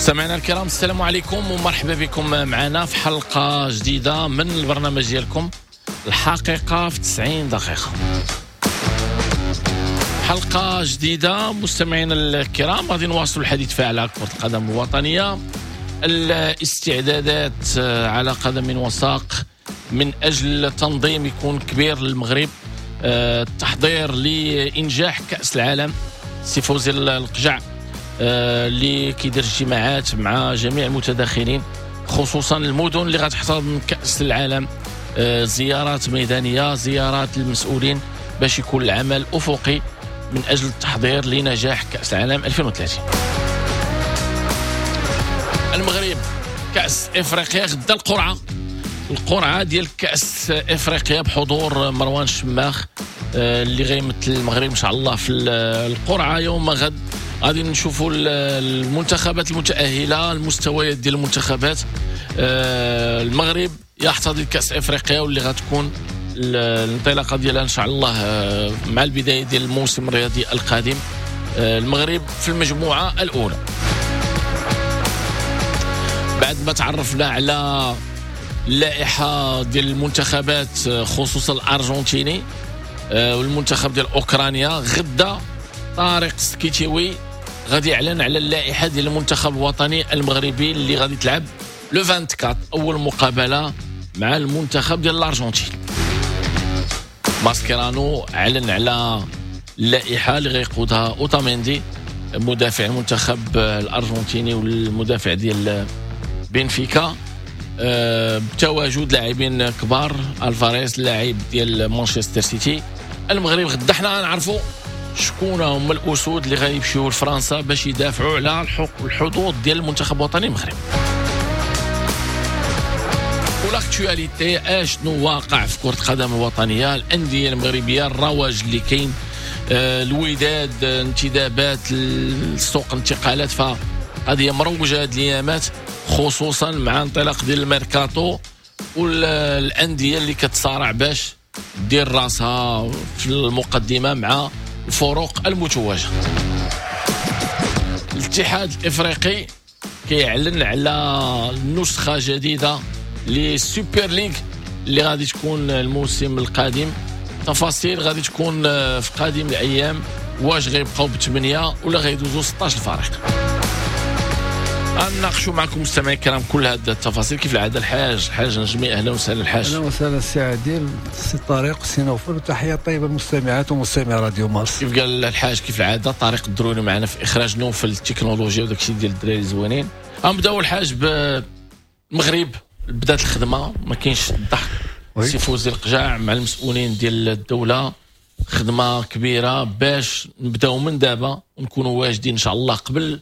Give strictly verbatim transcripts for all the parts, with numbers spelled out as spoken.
مستمعينا الكرام السلام عليكم ومرحبا بكم معنا في حلقة جديدة من البرنامج ديالكم الحقيقة في تسعين دقيقة. حلقة جديدة مستمعينا الكرام، غادي نواصل الحديث فيها على كرة القدم الوطنية، الاستعدادات على قدم وساق من أجل تنظيم يكون كبير للمغرب، التحضير لإنجاح كأس العالم. سي فوزي القجع اللي كيدير اجتماعات مع جميع المتداخلين خصوصا المدن اللي غتحتضن كأس العالم، زيارات ميدانية، زيارات للمسؤولين باش يكون العمل أفقي من أجل التحضير لنجاح كأس العالم ألفين وثلاثين. المغرب كأس إفريقيا غدا القرعة القرعة ديال كأس إفريقيا بحضور مروان الشماخ اللي غيمثل المغرب إن شاء الله في القرعة يوم غد. غادي نشوفوا المنتخبات المتأهلة، المستويات ديال المنتخبات. المغرب يحتضن كأس إفريقيا واللي غتكون الانطلاقة ديالها إن شاء الله مع البداية ديال الموسم الرياضي القادم. المغرب في المجموعة الأولى بعد ما تعرفنا على اللائحة ديال المنتخبات خصوصا الأرجنتيني والمنتخب ديال أوكرانيا. غدا طارق السكيتيوي غادي يعلن على اللائحة ديال المنتخب الوطني المغربي اللي غادي تلعب لو أربعة وعشرين أول مقابلة مع المنتخب ديال الأرجنتين. ماسكيرانو أعلن على اللائحة اللي غيقودها أوتاميندي مدافع المنتخب الأرجنتيني والمدافع ديال بنفيكا بتواجد لاعبين كبار، الفاريز لاعب ديال مانشستر سيتي. المغرب غدا حنا غنعرفوا شكون هما الاسود اللي غيمشيو لفرنسا باش يدافعوا على الحظوظ ديال المنتخب الوطني المغربي. والاكtualité اشنو واقع في كرة القدم الوطنية، الأندية المغربية، الرواج اللي كاين، الوداد، انتدابات، السوق انتقالات، فهذه مروجة هذه الايامات خصوصا مع انطلاق ديال الميركاتو والأندية اللي كتصارع باش دير راسها في المقدمة مع الفروق المتوجة. الاتحاد الافريقي كيعلن على نسخة جديدة للسوبر ليغ اللي غادي تكون الموسم القادم. تفاصيل غادي تكون في قادم الايام، واش غيبقاو بثمانية ولا غيدوزوا ستة عشر فريق. غنناقشوا معكم مستمعين الكرام كل هذه التفاصيل. كيف العاده الحاج الحاج نجمي، اهلا وسهلا الحاج. اهلا وسهلا السي عادل، السي طارق، السي نوفل، وتحيه طيبه للمستمعات ومستمعي راديو مارس. كيف قال الحاج كيف العاده طارق الدروني معنا في اخراج نوفل التكنولوجيا وداك الشيء ديال الدراري زوينين. غنبداو الحاج بالمغرب، بدات الخدمه ما كاينش الضحك. سي فوزي القجاع مع المسؤولين ديال الدوله، خدمه كبيره باش نبداو من دابا ونكونوا واجدين ان شاء الله قبل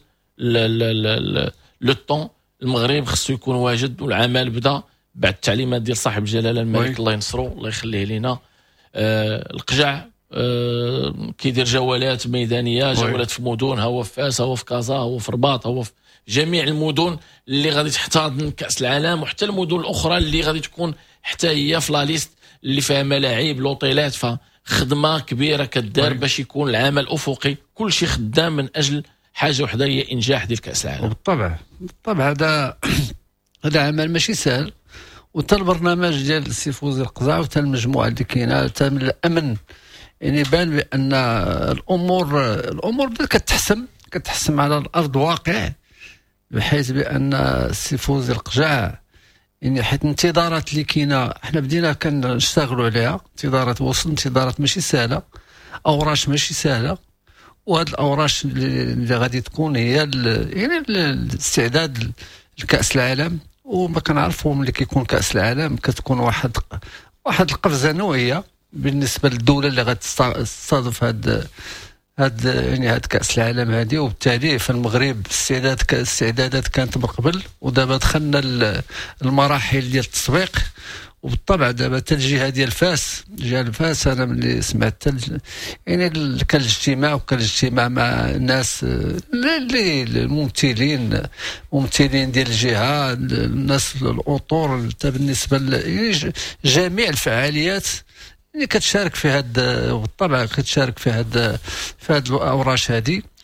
لو طون. المغرب خصو يكون واجد والعمل بدا بعد التعليمات ديال صاحب الجلاله الملك الله ينصرو الله يخليه لينا. آه القجع آه كيدير جولات ميدانيه، جولات في مدن، هو في فاس، هو في كازا، هو في رباط، هو في جميع المدن اللي غادي تحتضن كأس العالم، وحتى المدن الاخرى اللي غادي تكون حتى هي في لا ليست اللي فيها ملاعب لوطيلات. فخدمه كبيره كدار باش يكون العمل افقي، كل شيء خدام من اجل حاجه وحده هي انجاح ديال كأس العالم. وبالطبع بالطبع هذا هذا عمل ماشي سهل، وتا البرنامج ديال السي فوزي القزع وتا المجموعه اللي كاينه تا من الامن، يعني بان بان الامور الامور بدات كتحسم كتحسم على الارض واقع، بحيث بان السي فوزي القجع يعني حيت الانتظارات اللي كاينه حنا بدينا كنشتغلوا عليها، انتظارات وصل انتظارات ماشي سهله، اوراش ماشي سهله، وهاد الاوراش اللي غادي تكون هي يعني الاستعداد لكأس العالم. وما كنعرفوا ملي كيكون كأس العالم كتكون واحد واحد القفزه نوعيه بالنسبه للدوله اللي غتستضيف هاد هاد يعني هاد كأس العالم هذه. وبالتالي فالمغرب استعداد الاستعدادات كانت من قبل، ودابا دخلنا المراحل ديال التسويق. وبالطبع دابا حتى الجهه ديال فاس جهه فاس انا ملي سمعت يعني كان الاجتماع وكان الاجتماع مع الناس اللي الممثلين ممثلين ديال الجهه، الناس الاطور بالنسبه لجميع الفعاليات اللي كتشارك في هذا، بالطبع كتشارك في هذا في هذه الاوراش هذه.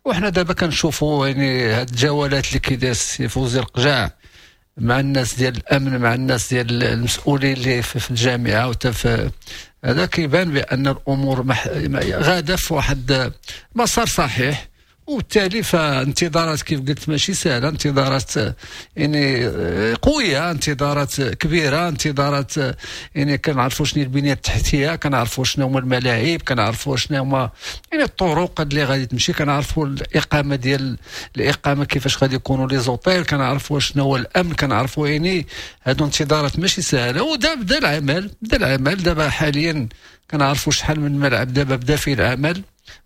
وحنا دابا كنشوفوا يعني هاد الجولات اللي كيدير السي فوزي القجاع مع الناس ديال الامن، مع الناس ديال المسؤولين اللي في الجامعه وتا في هذا، كيبان بان الامور مح... غاده في واحد مسار صحيح. وبالتالي فانتظارات كيف قلت ماشي سهله، انتظارات يعني قويه، انتظارات كبيره، انتظارات يعني كنعرفوا شنو البنيه التحتيه، كنعرفوا شنو هما الملاعب، كنعرفوا شنو هما يعني الطرق اللي غادي تمشي، كنعرفوا الاقامه ديال الاقامه كيفاش غادي يكونوا لي زوطيل، كنعرفوا شنو هو الامن، كنعرفوا يعني هادو انتظارات ماشي سهله. ودا بدا العمل بدا العمل دابا حاليا كنعرفوا شحال من ملعب دابا بدا فيه العمل.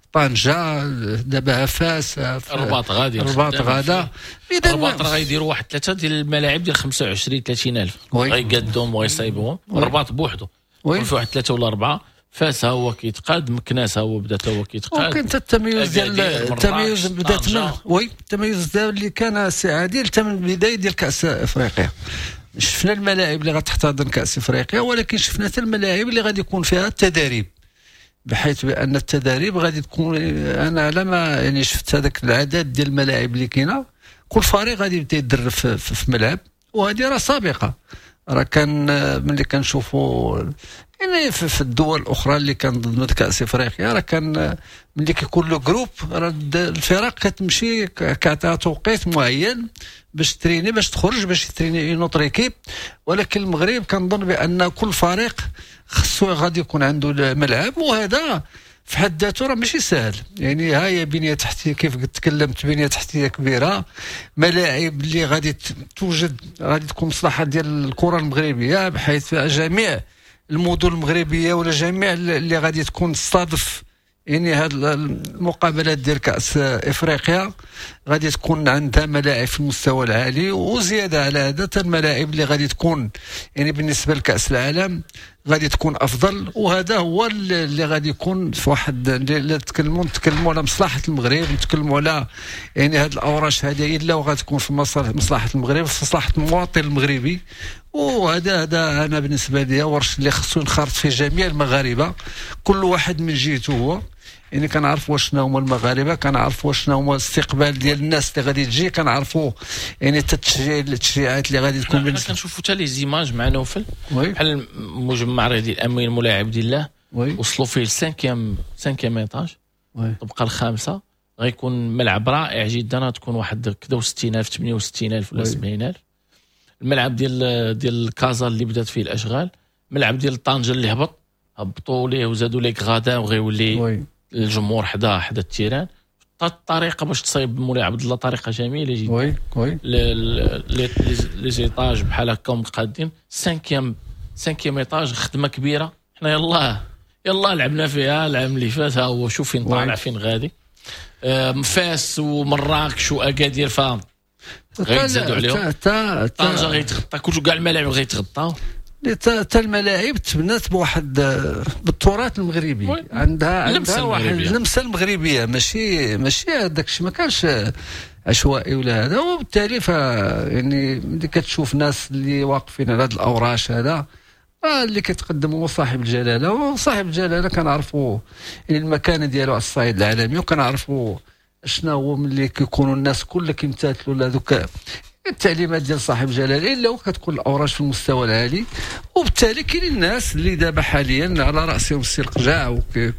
طنجة دابا فاس، الرباط غادي الرباط غادا، اذا الرباط راه غيديروا واحد ثلاثه ديال الملاعب ديال خمسة وعشرين ثلاثين الف غيقادوهم وغيصايبوهم. الرباط بوحدو في واحد ثلاثه ولا اربعه. فاس ها هو كيتقاد، مكناس ها هو بدا تا هو كيتقاد. وكاين حتى التميز ديال التميز بدات من وي التميز ديال اللي كان سي عادل حتى من البدايه ديال كاس افريقيا. شفنا الملاعب اللي غتحتضن كاس افريقيا، ولكن شفنا حتى الملاعب اللي غادي يكون فيها التدريب، بحيث بان التدريب غادي تكون، انا على ما يعني شفت هذاك العدد ديال الملاعب اللي كاينه، كل فريق غادي يبدا يدرب في, في, في ملعب. وهذه راه سابقه، راه كان ملي كنشوفوا يعني في, في الدول الاخرى اللي كانت كاس افريقيا، راه كان ملي كيكون له جروب راه الفرق كتمشي كعطيها توقيت معين باش تريني، باش تخرج باش تريني اون اوتر ايكيب. ولكن المغرب كنظن بان كل فريق خصو غادي يكون عنده ملعب، وهذا في حد ذاته راه ماشي سهل. يعني ها هي بنيه تحتيه كيف تكلمت، بنيه تحتيه كبيره، ملاعب اللي غادي توجد غادي تكون مصلحه ديال الكره المغربيه، بحيث جميع المدن المغربيه ولا جميع اللي غادي تكون تستضيف يعني هاد المقابلات ديال كأس افريقيا غادي تكون عندها ملاعب في المستوى العالي. وزياده على هذا الملاعب اللي غادي تكون يعني بالنسبه لكأس العالم غادي تكون افضل. وهذا هو اللي غادي يكون في واحد اللي نتكلموا نتكلموا على مصلحه المغرب، نتكلموا على يعني هاد الاوراش هذه الا وغادي تكون في مصلحه المغرب، في مصلحه المواطن المغربي. وهذا هذا انا بالنسبه لي ورش اللي خصو ينخرط فيه جميع المغاربه، كل واحد من جهته هو. يعني كنعرفوا شنو هما المغاربه، كنعرفوا شنو هما الاستقبال ديال الناس اللي غادي تجي، كنعرفوا يعني التشجيع التشجيعات اللي غادي تكون. حنا كنشوفوا حتى لي زيماج مع نوفل بحال المجمع الرياضي الامين الملاعب ديال الله وصلوا فيه السانكيام سانكيام ايطاج، تبقى الخامسه غيكون ملعب رائع جدا، غتكون واحد كذا وستين الف ثمانية وستين الف ولا سبعين الف. الملعب ديال ديال كازا اللي بدات فيه الاشغال، ملعب ديال طنجة اللي هبط هبطوا ليه وزادوا ليه غادا وغيولي الجمهور حدا حدا التيران. الطريقه باش تصايب مولاي عبد الله طريقه جميله جدا. وي وي لي لي زيطاج بحال هكا مقادين سانكيام سانكيام ايطاج، خدمه كبيره. حنا يلاه يلاه لعبنا فيها العام اللي فات، ها هو شوف فين طالع فين غادي. فاس ومراكش واكادير فهم غيتزادوا عليهم، طنجة غيتغطى، كل كاع الملاعب غيتغطاو. حتى الملاعب تبنات بواحد بالتراث المغربي، عندها عندها واحد اللمسه المغربيه، ماشي ماشي هذاك الشيء ما كانش عشوائي ولا هذا. وبالتالي ف يعني ملي كتشوف ناس اللي واقفين على هذه الاوراش هذا اللي كيتقدموا صاحب الجلاله، وصاحب الجلاله كنعرفوا يعني المكانه ديالو على الصعيد العالمي، وكنعرفوا شنو هو ملي كيكونوا الناس كلها كيمتثلوا لهذوك التعليمات ديال صاحب الجلاله، الا وكتكون الاوراش في المستوى العالي. وبالتالي كاين الناس اللي دابا حاليا على راسهم السي القجاع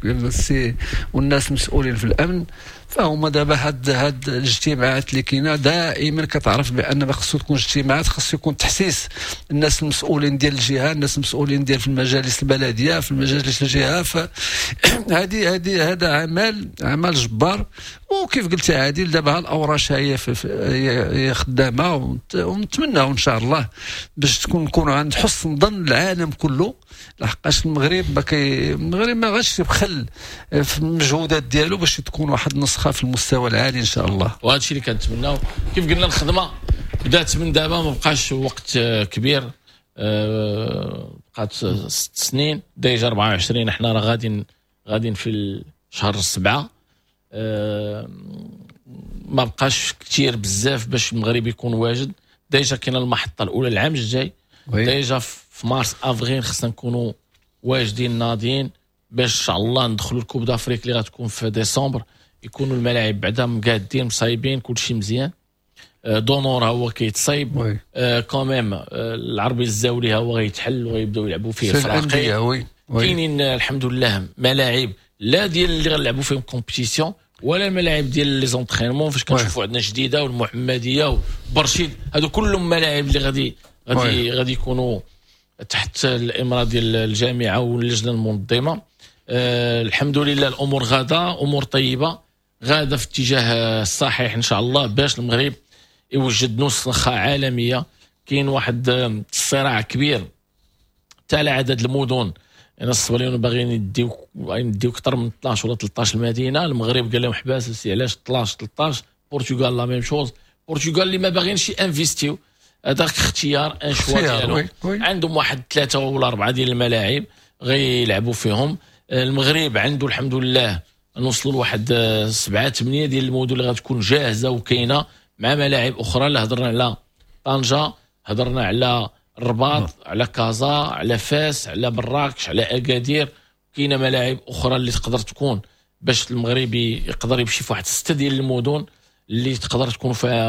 والناس المسؤولين في الامن، فهما دابا هاد هاد الاجتماعات اللي كاينه دائما كتعرف بان خصو تكون اجتماعات، خصو يكون تحسيس الناس المسؤولين ديال الجهه، الناس المسؤولين ديال في المجالس البلديه، في المجالس الجهه. فهذه هذه هذا عمل عمل جبار. وكيف قلت عادل دابا الاوراش هي هي خدامه، ونتمناو ان شاء الله باش تكون نكونوا عند حسن ظن العالم كله، لحقاش المغرب ما كي المغرب ما غاديش يبخل في المجهودات ديالو باش تكون واحد النسخه في المستوى العالي ان شاء الله. وهذا الشيء اللي كنتمناو. كيف قلنا الخدمه بدات من دابا، ما بقاش وقت كبير، بقات ست سنين ديجا أربعة وعشرين. احنا راه غاديين غاديين في شهر سبعة، ما بقاش كثير بزاف باش المغرب يكون واجد. ديجا كاينه المحطه الاولى العام الجاي، ديجا في مارس افريل خصنا نكونوا واجدين ناضيين باش ان شاء الله ندخلوا الكوب دافريك اللي غتكون في ديسمبر. يكونوا الملاعب بعدا مقادين مصايبين كل شيء مزيان. دونور هو كيتصايب كوميم، العربي الزاولي هو غيتحل وغيبداو يلعبوا فيه الفراقي. كاينين الحمد لله ملاعب لا ديال اللي غنلعبوا فيهم كومبيتيسيون ولا الملاعب ديال لي زونطرينمون فاش كنشوفوا عندنا جديده والمحمديه وبرشيد، هادو كلهم ملاعب اللي غادي غادي غادي يكونوا تحت الامره ديال الجامعه واللجنه المنظمه. أه الحمد لله الامور غاده، امور طيبه غاده في اتجاه الصحيح ان شاء الله باش المغرب يوجد نسخه عالميه. كاين واحد الصراع كبير تاع عدد المدن، يعني الصباليون باغيين يديو يديو اكثر من اثناش ولا ثلاثطاش المدينه، المغرب قال لهم حباس سي علاش اثناش ثلاثطاش، البرتغال لا ميم شوز، البرتغال اللي ما باغينش انفيستيو هذاك اختيار ان شوا ديالهم، عندهم واحد ثلاثه ولا اربعه ديال الملاعب غيلعبوا فيهم. المغرب عنده الحمد لله نوصلوا لواحد سبعه ثمانيه ديال المدن اللي غتكون جاهزه وكاينه مع ملاعب اخرى. لا هضرنا على طنجه، هضرنا على الرباط، على كازا، على فاس، على مراكش، على اكادير، كاينه ملاعب اخرى اللي تقدر تكون باش المغربي يقدر يمشي في واحد سته ديال المدن اللي تقدر تكون فيها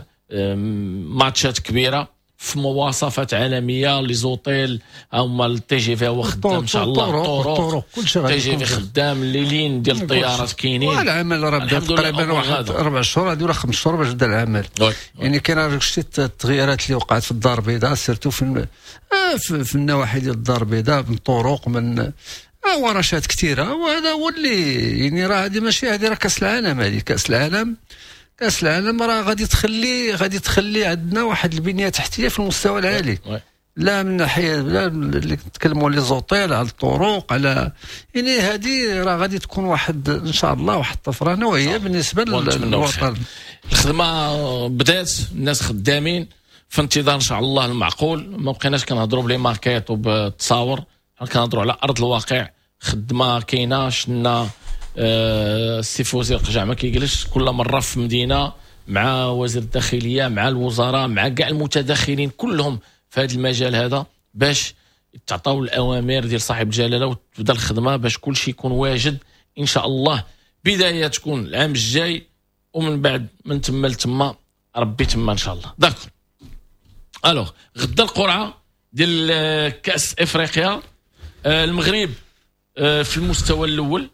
ماتشات كبيره في مواصفات عالميه. لي زوطيل هما التي جي في هو خدام ان شاء الله، الطرق التي جي في خدام، الليلين ديال الطيارات كاينين، والعمل راه بدا تقريبا واحد اربع شهور هذه ولا خمس شهور باش بدا العمل. يعني كاين شتي التغييرات اللي وقعت في الدار البيضاء سيرتو في في, في النواحي ديال الدار البيضاء، من طرق، من ورشات كثيره، وهذا هو اللي يعني راه هذه ماشي هذه راه كاس العالم، هذه كاس العالم كاس العالم راه غادي تخلي غادي تخلي عندنا واحد البنيه التحتيه في المستوى العالي، لا من ناحيه لا اللي نتكلموا لي زوطيل على الطرق على يعني هذه راه غادي تكون واحد ان شاء الله واحد الطفره نوعيه بالنسبه للوطن. الخدمه بدات، الناس خدامين في انتظار ان شاء الله المعقول، ما بقيناش كنهضروا بلي ماركيت وبالتصاور، كنهضروا على ارض الواقع. خدمه كاينه، شنا السي فوزي القجع ما كيجلس كل مره في مدينه مع وزير الداخليه مع الوزراء مع كاع المتداخلين كلهم في هذا المجال هذا باش تعطاو الاوامر ديال صاحب الجلاله وتبدا الخدمه باش كل شيء يكون واجد ان شاء الله. بدايه تكون العام الجاي ومن بعد من تما لتما ربي تما ان شاء الله. داكور. الوغ غدا القرعه ديال كاس افريقيا، المغرب في المستوى الاول،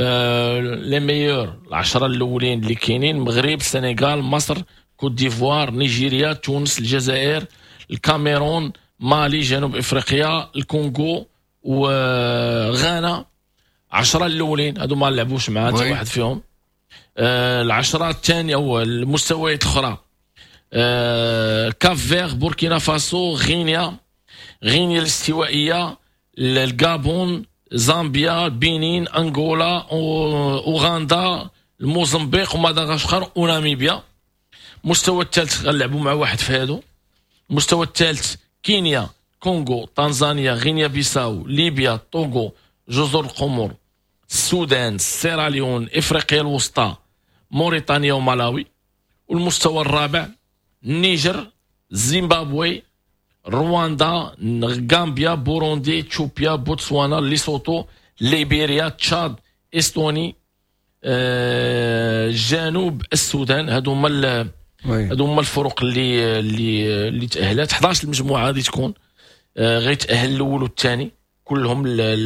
لي ميور العشرة الاولين اللي كاينين، المغرب، السنغال، مصر، كوت ديفوار، نيجيريا، تونس، الجزائر، الكاميرون، مالي، جنوب افريقيا، الكونغو وغانا. عشرة الاولين هادو ما لعبوش مع حتى واحد فيهم. آه العشرة الثانيه او المستويات الاخرى، آه كاف فيغ، بوركينا فاسو، غينيا، غينيا الاستوائيه، الغابون، زامبيا، بنين، انغولا، اوغندا، الموزمبيق ومدغشقر وناميبيا. المستوى الثالث غنلعبوا مع واحد في هادو. المستوى الثالث كينيا، كونغو، تنزانيا، غينيا بيساو، ليبيا، طوغو، جزر القمر، السودان، سيراليون، افريقيا الوسطى، موريتانيا ومالاوي. والمستوى الرابع النيجر، زيمبابوي، رواندا، غامبيا، بوروندي، تشوبيا، بوتسوانا، ليسوتو، ليبيريا، تشاد، استوني، آه، جنوب السودان. هادو هما هادو هما الفرق اللي اللي اللي تاهلت. احد عشر المجموعه غادي تكون، آه، غيتاهل الاول والثاني كلهم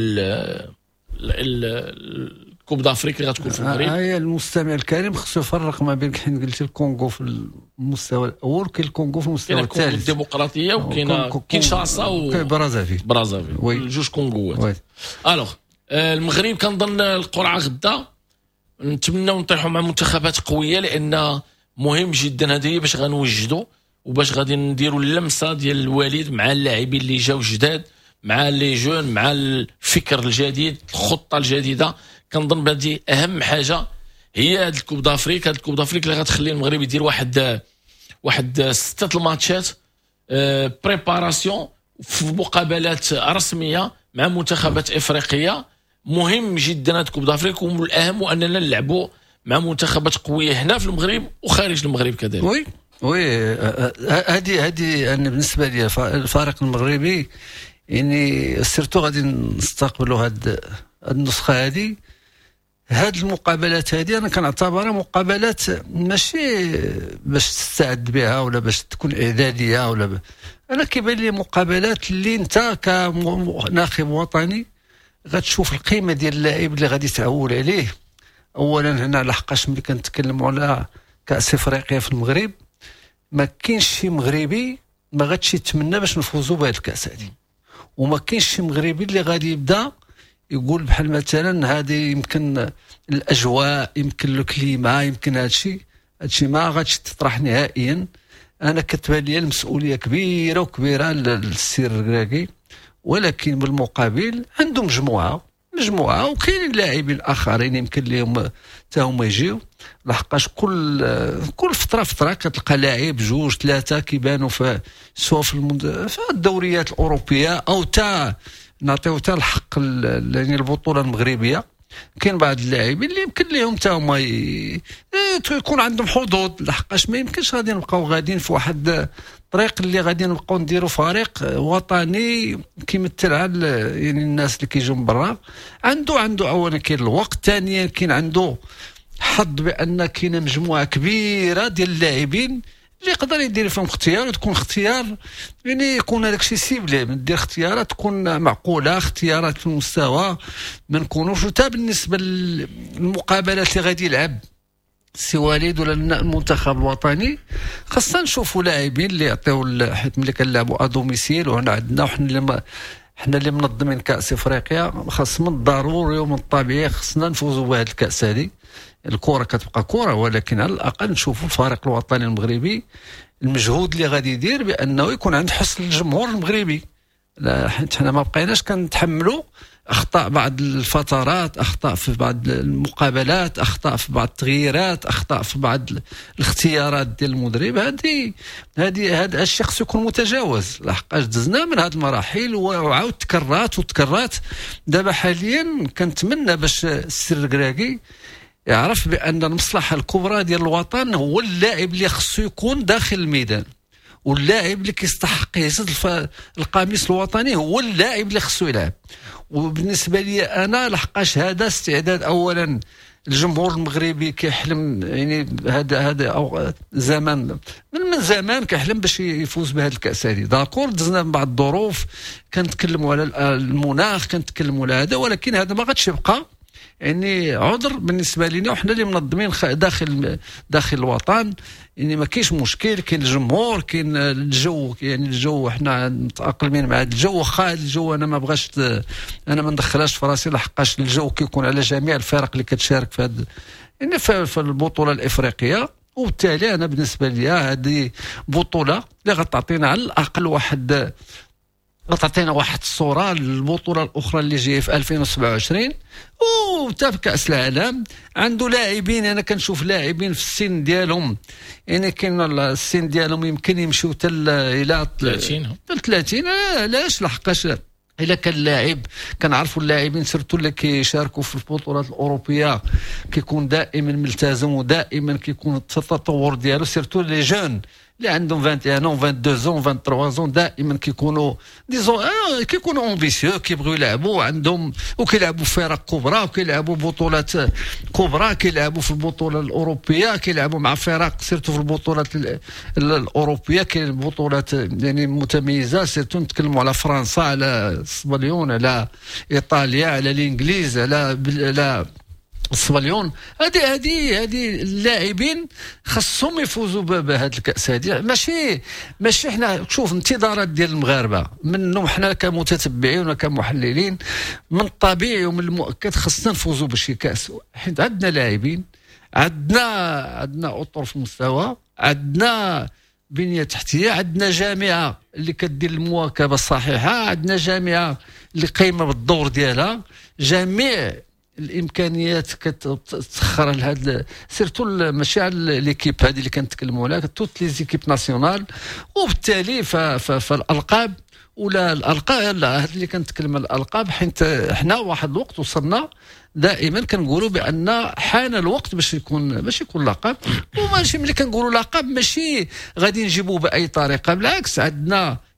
الكوب دافريك غتكون في المغرب. هاي المستمع الكريم خصو يفرق ما بين حين قلت الكونغو في المستوى الاول وكاين الكونغو في المستوى الثالث. كاين الكونغو الديمقراطيه وكاين كينشاسا وبرازافيل برازافيل جوج كونغوات. الوغ المغرب كنظن القرعه غدا نتمناو نطيحوا مع منتخبات قويه، لان مهم جدا هذه باش غنوجدوا وباش غادي نديروا اللمسه ديال الوالد مع اللاعبين اللي جاوا جداد، مع لي جون، مع الفكر الجديد، الخطه الجديده. كنظن بهذه اهم حاجه هي هذا الكوب دافريك. هذا الكوب دافريك اللي غتخلي المغرب يدير واحد واحد سته الماتشات أه بريباراسيون في مقابلات رسميه مع منتخبات افريقيه. مهم جدا هذا الكوب دافريك، والاهم اننا نلعبوا مع منتخبات قويه هنا في المغرب وخارج المغرب كذلك. وي وي هذه هذه انا بالنسبه لي الفريق المغربي يعني سيرتو غادي نستقبلوا هاد النسخه هذه هاد المقابلات هذه انا كنعتبرها مقابلات ماشي باش تستعد بها ولا باش تكون اعداديه ولا ب... انا كيبان لي مقابلات اللي انت كناخب وطني غتشوف القيمه ديال اللاعب اللي غادي تعول عليه. اولا هنا لحقاش ملي كنتكلموا على كاس افريقيا في المغرب ما كاينش شي مغربي ما غاديش يتمنى باش نفوزوا بهذه الكاس هذه، وما كاينش شي مغربي اللي غادي يبدا يقول بحال مثلا هذه يمكن الاجواء يمكن الكليما يمكن هذا الشيء هذا الشيء ما غاديش تطرح نهائيا. انا كتبان لي المسؤوليه كبيره وكبيره للسير الكراكي، ولكن بالمقابل عنده مجموعه مجموعه وكاين اللاعبين الاخرين يمكن لهم حتى هما يجيو، لحقاش كل كل فتره فتره كتلقى لاعب جوج ثلاثه كيبانوا في سواء في, المد... في الدوريات الاوروبيه او تا نعطيو تا الحق يعني البطوله المغربيه. كاين بعض اللاعبين اللي يمكن لهم حتى هما ي... يكون عندهم حظوظ، لحقاش ما يمكنش غادي نبقاو غاديين في واحد الطريق اللي غادي نبقاو نديروا فريق وطني كيمثل على يعني الناس اللي كيجوا من برا. عنده عنده اولا كاين الوقت، ثانيا كاين عنده حظ بان كاينه مجموعه كبيره ديال اللاعبين اللي يقدر يدير فيهم اختيار، وتكون اختيار يعني يكون هذاك الشيء سيبلي، ندير اختيارات تكون معقوله، اختيارات في المستوى ما نكونوش. حتى بالنسبه للمقابلات اللي غادي يلعب سي وليد ولا المنتخب الوطني خاصنا نشوفوا لاعبين اللي يعطيو، حيت ملي كنلعبوا ادوميسيل وهنا عندنا وحنا اللي حنا اللي منظمين كاس افريقيا خاص من الضروري ومن الطبيعي خاصنا نفوزوا بهذه الكاس هذه. الكره كتبقى كره، ولكن على الاقل نشوفوا الفريق الوطني المغربي المجهود اللي غادي يدير بانه يكون عند حسن الجمهور المغربي. لا حيت حنا ما بقيناش كنتحملوا اخطاء بعض الفترات، اخطاء في بعض المقابلات، اخطاء في بعض التغييرات، اخطاء في بعض الاختيارات ديال المدرب. هذه هذه هذا الشيء خصو يكون متجاوز، لحقاش دزنا من هذه المراحل وعاود تكررات وتكررات. دابا حاليا كنتمنى باش السر الكراكي يعرف بان المصلحه الكبرى ديال الوطن هو اللاعب اللي خصو يكون داخل الميدان، واللاعب اللي كيستحق يهز القميص الوطني هو اللاعب اللي خصو يلعب. وبالنسبه لي انا لحقاش هذا استعداد اولا الجمهور المغربي كيحلم، يعني هذا هذا او زمان من من زمان كيحلم باش يفوز بهذه الكاس هذه. داكور دزنا من بعض الظروف، كنتكلموا على المناخ، كنتكلموا على هذا، ولكن هذا ما غاديش يبقى يعني عذر بالنسبه لنا وحنا اللي منظمين داخل داخل الوطن. يعني ما كاينش مشكل، كاين الجمهور، كاين الجو، يعني الجو حنا متاقلمين مع هذا الجو. واخا الجو انا ما بغاش انا ما ندخلهاش في راسي، لحقاش الجو كيكون على جميع الفرق اللي كتشارك في هذا يعني في البطوله الافريقيه. وبالتالي انا بالنسبه لي هذه بطوله اللي غتعطينا على الاقل واحد غتعطينا واحد الصوره للبطوله الاخرى اللي جايه في ألفين وسبعة وعشرين وحتى في كاس العالم. عنده لاعبين، انا كنشوف لاعبين في السن ديالهم، يعني كاين السن ديالهم يمكن يمشيو حتى الى ثلاثين ثلاثين. علاش؟ لحقاش الا كان لاعب كنعرفوا اللاعبين سيرتو اللي كيشاركوا في البطولات الاوروبيه كيكون دائما ملتزم ودائما كيكون التطور ديالو، سيرتو لي جون اللي عندهم واحد وعشرين عام واحد وعشرين عام ثلاثة وعشرين عام دائما كيكونوا ديزون آه كيكونوا امبيسيو، كيبغيو يلعبوا عندهم وكيلعبوا فرق كبرى وكيلعبوا بطولات كبرى، كيلعبوا في البطوله الاوروبيه، كيلعبوا مع فرق سيرتو في البطولات الاوروبيه. كاين بطولات يعني متميزه، سيرتو نتكلموا على فرنسا، على اسبانيون، على ايطاليا، على الانجليز، على على الصبليون. هذه هذه هذه اللاعبين خصهم يفوزوا بهذه الكاس هذه. ماشي ماشي حنا شوف انتظارات ديال المغاربه منهم حنا كمتتبعين وكمحللين، من الطبيعي ومن المؤكد خصنا نفوزوا بشي كاس، حيت عندنا لاعبين، عندنا عندنا اطر في المستوى، عندنا بنيه تحتيه، عندنا جامعه اللي كدير المواكبه الصحيحه، عندنا جامعه اللي قايمه بالدور ديالها، جميع الامكانيات كتسخر لهذا سيرتو ماشي على ليكيب هذه اللي كنتكلموا عليها، توت لي زيكيب ناسيونال. وبالتالي فالالقاب ولا الالقاب لا هذه اللي كنتكلم على الالقاب، حيت حنا واحد الوقت وصلنا دائما كنقولوا بان حان الوقت باش يكون باش يكون لقب. وماشي ملي كنقولوا لقب ماشي غادي نجيبوه باي طريقه، بالعكس عندنا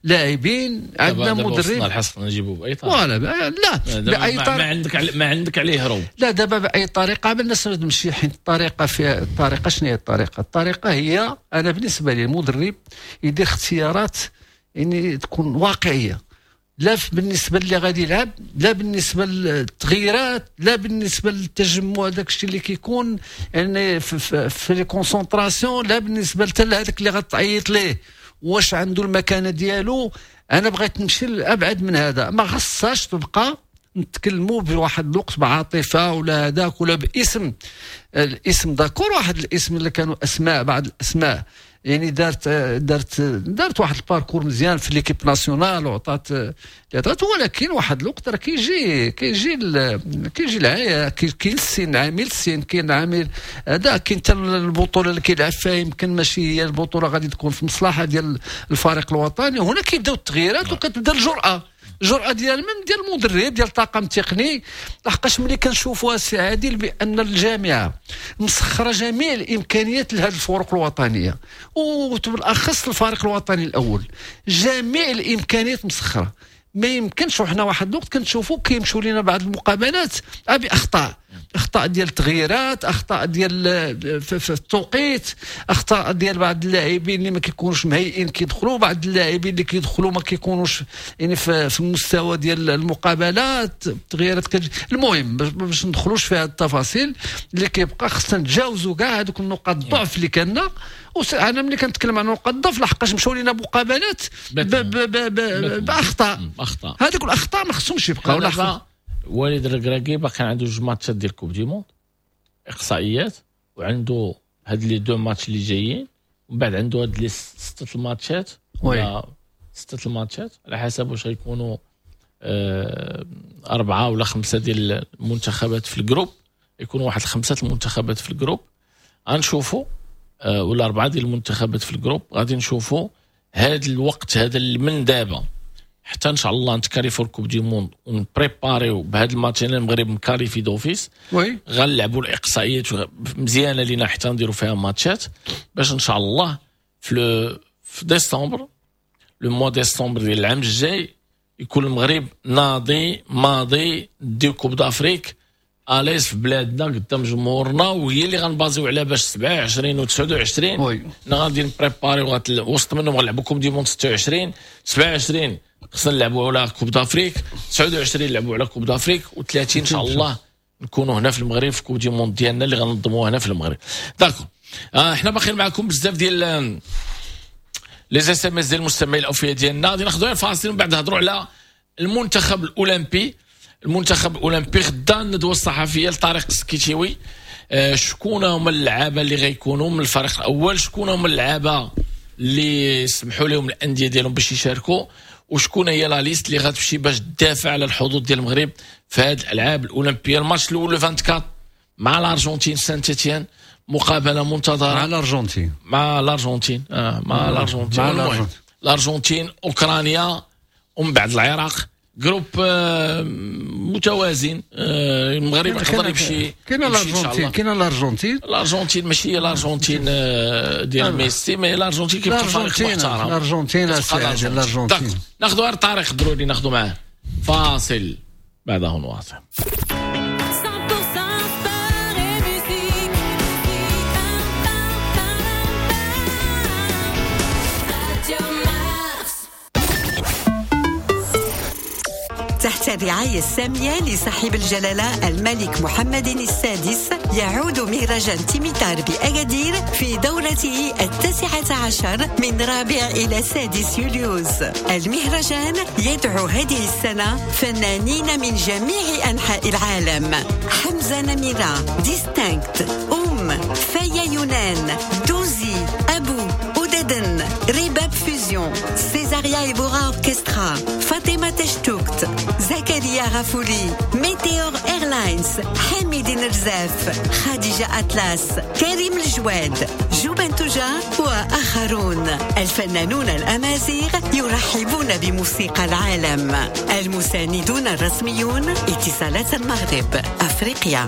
لاعبين، عندنا مدرب. الحصن نجيبوه باي طريقه ولا لا باي طريقه، ما عندك ما عندك عليه هروب. لا دابا باي طريقه الناس تمشي، حيت الطريقه فيها الطريقه. شنو هي الطريقه؟ الطريقه هي انا بالنسبه لي المدرب يدير اختيارات يعني تكون واقعيه، لا بالنسبه اللي غادي يلعب، لا بالنسبه للتغييرات، لا بالنسبه للتجمع داك الشيء اللي كيكون يعني في, في, في لي كونسونطراسيون، لا بالنسبه حتى لهذاك اللي غتعيط ليه واش عنده المكانه ديالو. انا بغيت نمشي لابعد من هذا، ما خصهاش تبقى نتكلموا بواحد الوقت بعاطفه ولا هذاك ولا باسم الاسم داكور. واحد الاسم اللي كانوا اسماء، بعض الاسماء يعني دارت دارت دارت واحد الباركور مزيان في ليكيب ناسيونال وعطات عطات، ولكن واحد الوقت راه كيجي كيجي كيجي العيا كاين السن، عامل السن، كاين عامل هذا، كاين حتى البطوله اللي كيلعب فيها يمكن ماشي هي البطوله غادي تكون في مصلحه ديال الفريق الوطني. هنا كيبداو التغييرات وكتبدا الجرأه الجرأه ديال من ديال المدرب ديال الطاقم التقني. لحقاش ملي كنشوفوها سي عادل بان الجامعه مسخره جميع الامكانيات لهذه الفرق الوطنيه، وبالاخص الفريق الوطني الاول، جميع الامكانيات مسخره. ما يمكنش، وحنا واحد الوقت كنشوفوا كيمشوا لنا بعض المقابلات باخطاء اخطاء ديال التغييرات، اخطاء ديال في التوقيت، اخطاء ديال بعض اللاعبين اللي ما كيكونوش مهيئين كيدخلوا، بعض اللاعبين اللي كيدخلوا ما كيكونوش يعني في المستوى ديال المقابلات، التغييرات كتجي. المهم باش ندخلوش في هذه التفاصيل اللي كيبقى خصنا نتجاوزوا كاع هذوك النقاط الضعف اللي كنا. وانا ملي كنتكلم عن نقاط الضعف لحقاش مشاو لينا مقابلات باخطاء اخطاء هذوك الاخطاء ما خصهمش يبقاو. لا والد الركراكي باقي عنده جوج ماتشات ديال كوب دي موند اقصائيات، وعنده هاد لي دو ماتش اللي جايين، ومن بعد عنده هاد لي سته الماتشات ولا سته الماتشات على حسب واش غيكونوا آه اربعه ولا خمسه ديال المنتخبات في الجروب، يكونوا واحد خمسه المنتخبات في الجروب غنشوفوا آه ولا اربعه ديال المنتخبات في الجروب. غادي نشوفوا هاد الوقت هذا من دابا حتى ان شاء الله نتكاريفو الكوب دي موند ونبريباريو بهاد الماتشين. المغرب مكاريفي دوفيس، وي غنلعبوا الاقصائيات مزيانه لينا حتى نديروا فيها ماتشات باش ان شاء الله في في ديسمبر لو موا ديسمبر ديال العام الجاي يكون المغرب ناضي ماضي دي كوب دافريك اليس في بلادنا قدام جمهورنا، وهي اللي غنبازيو عليها باش سبعة وعشرين و تسعة وعشرين وي غادي نبريباريو وسط منهم غنلعبوا كوب دي موند ستة وعشرين سبعة وعشرين خصنا نلعبوا على كوب دافريك، تسعة وعشرين نلعبوا على كوب دافريك، و30 ان شاء الله نكونوا هنا في المغرب في كوب دي موند ديالنا اللي غننظموها هنا في المغرب. داكو آه حنا باقيين معكم بزاف ديال لي اس ام اس ديال المستمعين الاوفياء ديالنا. غادي ناخذوا الفاصل ومن بعد نهضروا على المنتخب الاولمبي. المنتخب الاولمبي غدا الندوه الصحفيه لطارق السكيتيوي. آه شكون هما اللعابه اللي غيكونوا من الفريق الاول، شكون هما اللعابه اللي يسمحوا لهم الانديه ديالهم باش يشاركوا، وشكون هي لا ليست اللي غتمشي باش تدافع على الحظوظ ديال المغرب في هذه الالعاب الاولمبيه. الماتش الاول لو أربعة وعشرين مع الارجنتين سانت تيتيان، مقابله منتظره مع الارجنتين مع الارجنتين اه مع الارجنتين مع الارجنتين اوكرانيا ومن بعد العراق. جروب آه متوازن. آه المغرب يقدر يمشي. كاين الارجنتين كاين الارجنتين الارجنتين ماشي هي الارجنتين آه ديال ميسي، مي الارجنتين كيبقى فريق محترم. الارجنتين الارجنتين ناخذوا غير طارق ضروري ناخذوا معاه فاصل بعده نواصل. تحت الرعاية السامية لصاحب الجلالة الملك محمد السادس، يعود مهرجان تيميتار بأكادير في دورته التاسعة عشر من رابع إلى سادس يوليوز. المهرجان يدعو هذه السنة فنانين من جميع أنحاء العالم: حمزة نميرة، ديستانكت، أم، فايا يونان، دوزي، أبو، أوددن، ريباب فيزيون، سيزاريا إيبورا أوركسترا، فاطمة تشتوكت، زكريا غفولي، ميتيور إيرلاينز، حميد نرزاف، خديجة أطلس، كريم الجواد، جوبان توجا وآخرون. الفنانون الأمازيغ يرحبون بموسيقى العالم. المساندون الرسميون: اتصالات المغرب، أفريقيا.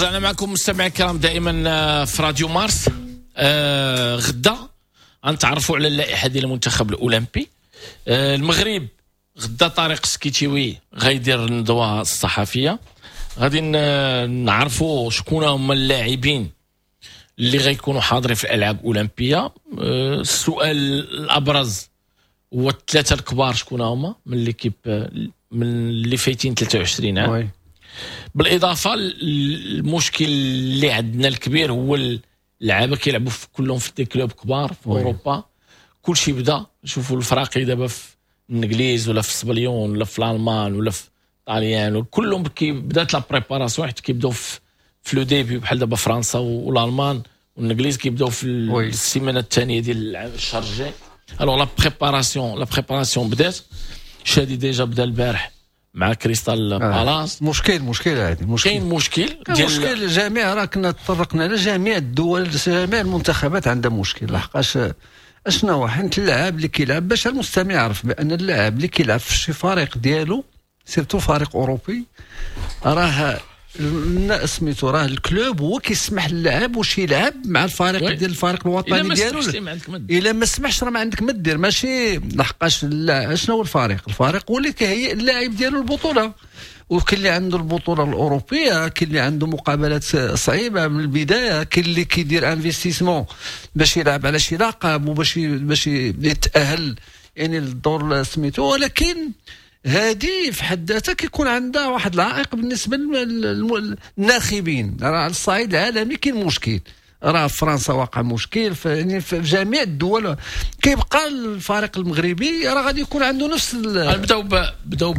رجعنا معكم مستمعي الكرام دائما في راديو مارس. آه غدا غنتعرفوا على اللائحه ديال المنتخب الاولمبي. آه المغرب غدا طارق سكيتيوي غيدير الندوه الصحفيه، غادي نعرفوا شكون هما اللاعبين اللي غيكونوا حاضرين في الالعاب الاولمبيه. آه السؤال الابرز هو الثلاثه الكبار شكون هما من ليكيب من اللي فايتين ثلاثة وعشرين عام. بالاضافه المشكل اللي عندنا الكبير هو اللعابه كيلعبوا في كلهم في دي كلوب كبار في وي. اوروبا كلشي بدا نشوفوا الفراقي دابا في الانجليز ولا في السبليون ولا في الالمان ولا في الطاليان كلهم بدات لا بريباراسيون حيت كيبداو في في لو ديبي بحال دابا فرنسا والالمان والانجليز كيبداو في السيمانه الثانيه ديال الشهر الجاي. الوغ لا بريباراسيون لا بريباراسيون بدات. شادي ديجا بدا البارح مع كريستال بالاس. آه. مشكل مشكل هذه مشكل كاين مشكل ديال مشكل جميع راه كنا تطرقنا لجميع الدول جميع المنتخبات عندها مشكل. لحقاش اشنا واحد اللاعب اللي كيلعب باش المستمع يعرف بان اللاعب اللي كيلعب في شي فريق ديالو سيرتو فريق اوروبي راه سميتو راه الكلوب هو كيسمح للاعب واش يلعب مع الفريق ديال الفريق الوطني ديالو. الا ما سمحش راه ما عندك ما دير ماشي. لحقاش لا شنو هو الفريق؟ الفريق هو اللي كيهيئ اللاعب ديالو البطوله. وكاين اللي عنده البطوله الاوروبيه، كاين اللي عنده مقابلات صعيبه من البدايه، كاين اللي كيدير انفستيسمون باش يلعب على شي لقب وباش باش يتاهل يعني للدور سميتو. ولكن هذه في حد ذاتها كيكون عندها واحد العائق بالنسبه للناخبين. راه على الصعيد العالمي كاين مشكل، راه في فرنسا واقع مشكل في, يعني في جميع الدول. كيبقى الفريق المغربي راه غادي يكون عنده نفس بداو بداو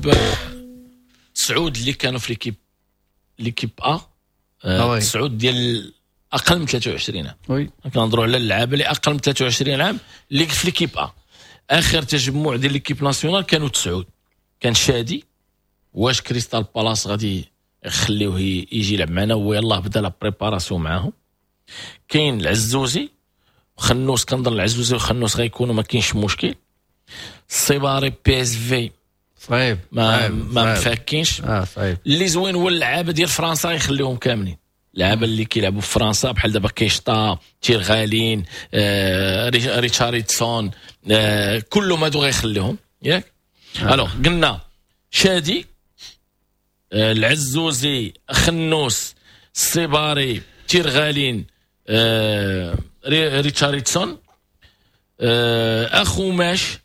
سعود اللي كانوا في ليكيب ليكيب ا آه سعود ديال اقل من ثلاثة وعشرين عام. وي كنهضروا على اللعابه اللي اقل من ثلاثة وعشرين عام اللي في ليكيب ا. اخر تجمع ديال ليكيب ناسيونال كانوا تسعود. كان شادي واش كريستال بالاس غادي يخليوه يجي يلعب معنا هو يلاه بدا لا بريباراسيون معاهم. كاين العزوزي وخنوس، كنظن العزوزي وخنوس غيكونوا ما كاينش مشكل. الصباري بي اس في صعيب ما ما مفاكينش. اه صعيب. اللي زوين هو اللعابه ديال فرنسا يخليوهم كاملين. اللعابه اللي كيلعبوا في فرنسا بحال دابا كيشطا تيرغالين آه ريتشاردسون آه كلهم هادو غيخليهم ياك. آه. الو قلنا شادي آه العزوزي خنوس الصباري تيرغالين آه ريتشاردسون آه اخو ماش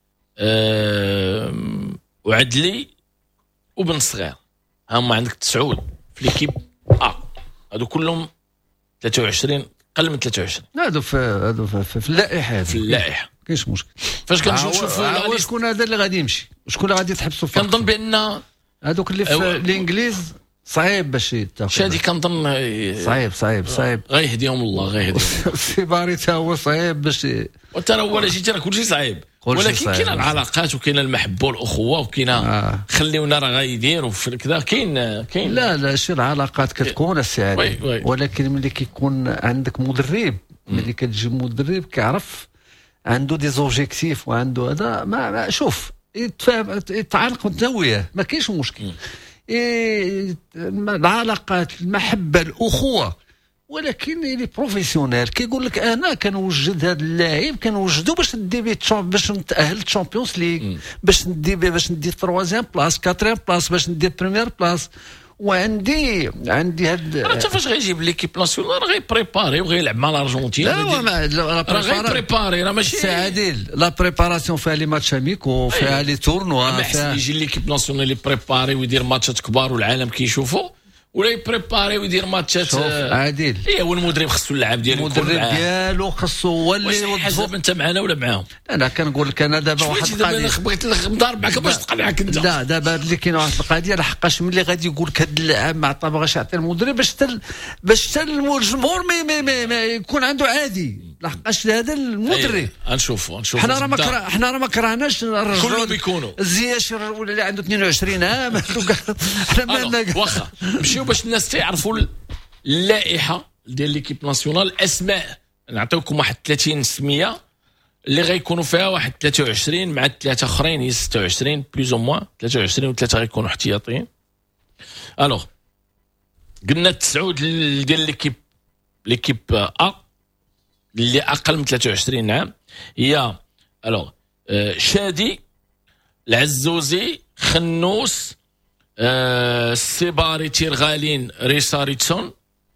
آه وعدلي وبن صغير. هما عندك تسعود في ليكيب اه هادو كلهم ثلاثة وعشرين اقل من ثلاثة وعشرين. هادو في هادو في, في اللائحه في اللائحه كاينش مشكل. فاش كنشوفوا شكون هذا اللي غادي يمشي وشكون اللي غادي يتحبسوا فيه؟ كنظن بان هادوك اللي في الانجليز صعيب باش يتاخذ. شادي كنظن صعيب صعيب صعيب غيهديهم الله غيهديهم. السيباري تا هو صعيب باش وترى هو ولا جيتي راه كلشي صعيب، ولكن كاين العلاقات وكاين المحبه والاخوه وكاين آه. خليونا راه غيديروا كذا. كاين كاين لا لا شي العلاقات كتكون السعاده، ولكن ملي كيكون عندك مدرب ملي كتجي مدرب كيعرف عنده دي زوبجيكتيف وعنده هذا ما, ما شوف يتفاهم يتعارك انت وياه ما كاينش مشكل. إيه العلاقات المحبه الاخوه، ولكن اللي بروفيسيونيل كيقول لك انا كنوجد هذا اللاعب كنوجدو باش ندي بيه باش نتاهل للشامبيونز ليغ، باش ندي باش ندي ثروازيام بلاص كاتريام بلاص باش ندي بريمير بلاص. وعندي عندي هاد راه انت فاش غيجيب ليكيب ناسيونال راه غيبريباري وغيلعب مع الارجنتين. لا راه غيبريباري راه ماشي سي عادل. لا بريباراسيون فيها لي ماتش اميكو فيها لي تورنوا. ما احسن يجي ليكيب ناسيونال يبريباري ويدير ماتشات كبار والعالم كيشوفوا ولا يبريباري ويدير ماتشات عادل. ايه هو المدرب خصو اللعاب ديالو المدرب ديالو خصو هو اللي يوظفو. انت معنا ولا معاهم؟ انا كنقول لك انا دابا واحد القضيه بغيت نضارب معك باش تقنعك انت. لا دابا اللي كاين واحد القضيه لحقاش ملي غادي يقول لك هذا اللاعب ما عطا باغاش يعطي المدرب باش تل باش تل الجمهور ما, ما, ما يكون عنده عادي لحقاش هذا المدرب. غنشوفوا غنشوفوا حنا راه ما كره حنا راه ما كرهناش كلهم يكونوا الزياش ولا اللي عنده اثنين وعشرين عام حنا ما واخا نمشيو باش الناس تعرفوا اللائحه ديال ليكيب ناسيونال. اسماء نعطيوكم واحد ثلاثين سميه اللي غيكونوا فيها واحد ثلاثة وعشرين مع ثلاثه اخرين هي ستة وعشرين بلوز او موان ثلاثة وعشرين وثلاثه غيكونوا احتياطيين. الوغ قلنا التسعود ديال ليكيب ليكيب ا اللي اقل من ثلاثة وعشرين عام هي الوغ شادي، العزوزي، خنوس، آه السيباري، تيرغالين، ريساريتسون،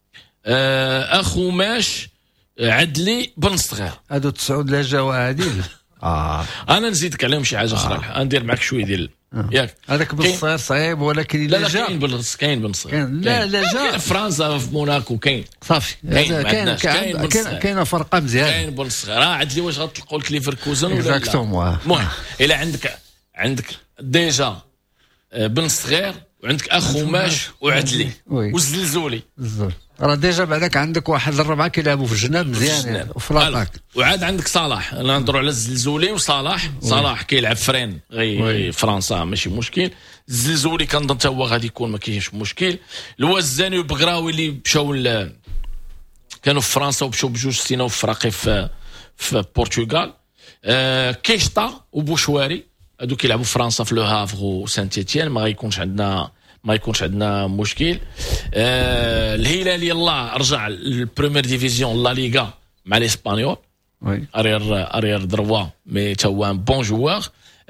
آه اخو ماش، عدلي، بن صغير. هادو التسعود لا جاوا عادل. اه انا نزيدك عليهم شي حاجه اخرى. آه. ندير معك شويه ديال آه. ياك هذاك بن صغير صعيب، ولكن لا الا لا جا كاين بن كاين بن صغير. لا لا جا في فرنسا في موناكو كاين صافي. كاين كاين كاين كاينه فرقه مزيان. كاين بن صغير. اه عدلي واش غتلقاو لك ليفركوزن ولا لا؟ اكزاكتومون. المهم الا عندك عندك ديجا بن صغير وعندك اخو ماش وعدلي والزلزولي. الزلزول راه ديجا بعدك عندك واحد الربعه كيلعبوا في الجناب مزيان وفي لاطاك. وعاد عندك صلاح. نهضروا على الزلزولي وصلاح. صلاح كيلعب فرين غير فرنسا ماشي مشكل. الزلزولي كنظن حتى هو غادي يكون ما كاينش مشكل. الوزاني والبقراوي اللي مشاو كانوا في فرنسا ومشاو بجوج سنين في فرقي في في البرتغال. آه كيشطا وبوشواري هادو كيلعبوا في فرنسا في لو هافغ وسان تيتيان. ما غيكونش عندنا ما يكونش عندنا مشكل. آه الهلال يلاه رجع للبريمير ديفيزيون لا ليغا مع الاسبانيول. وي ارير ارير دروا مي تا هو ان بون جوار.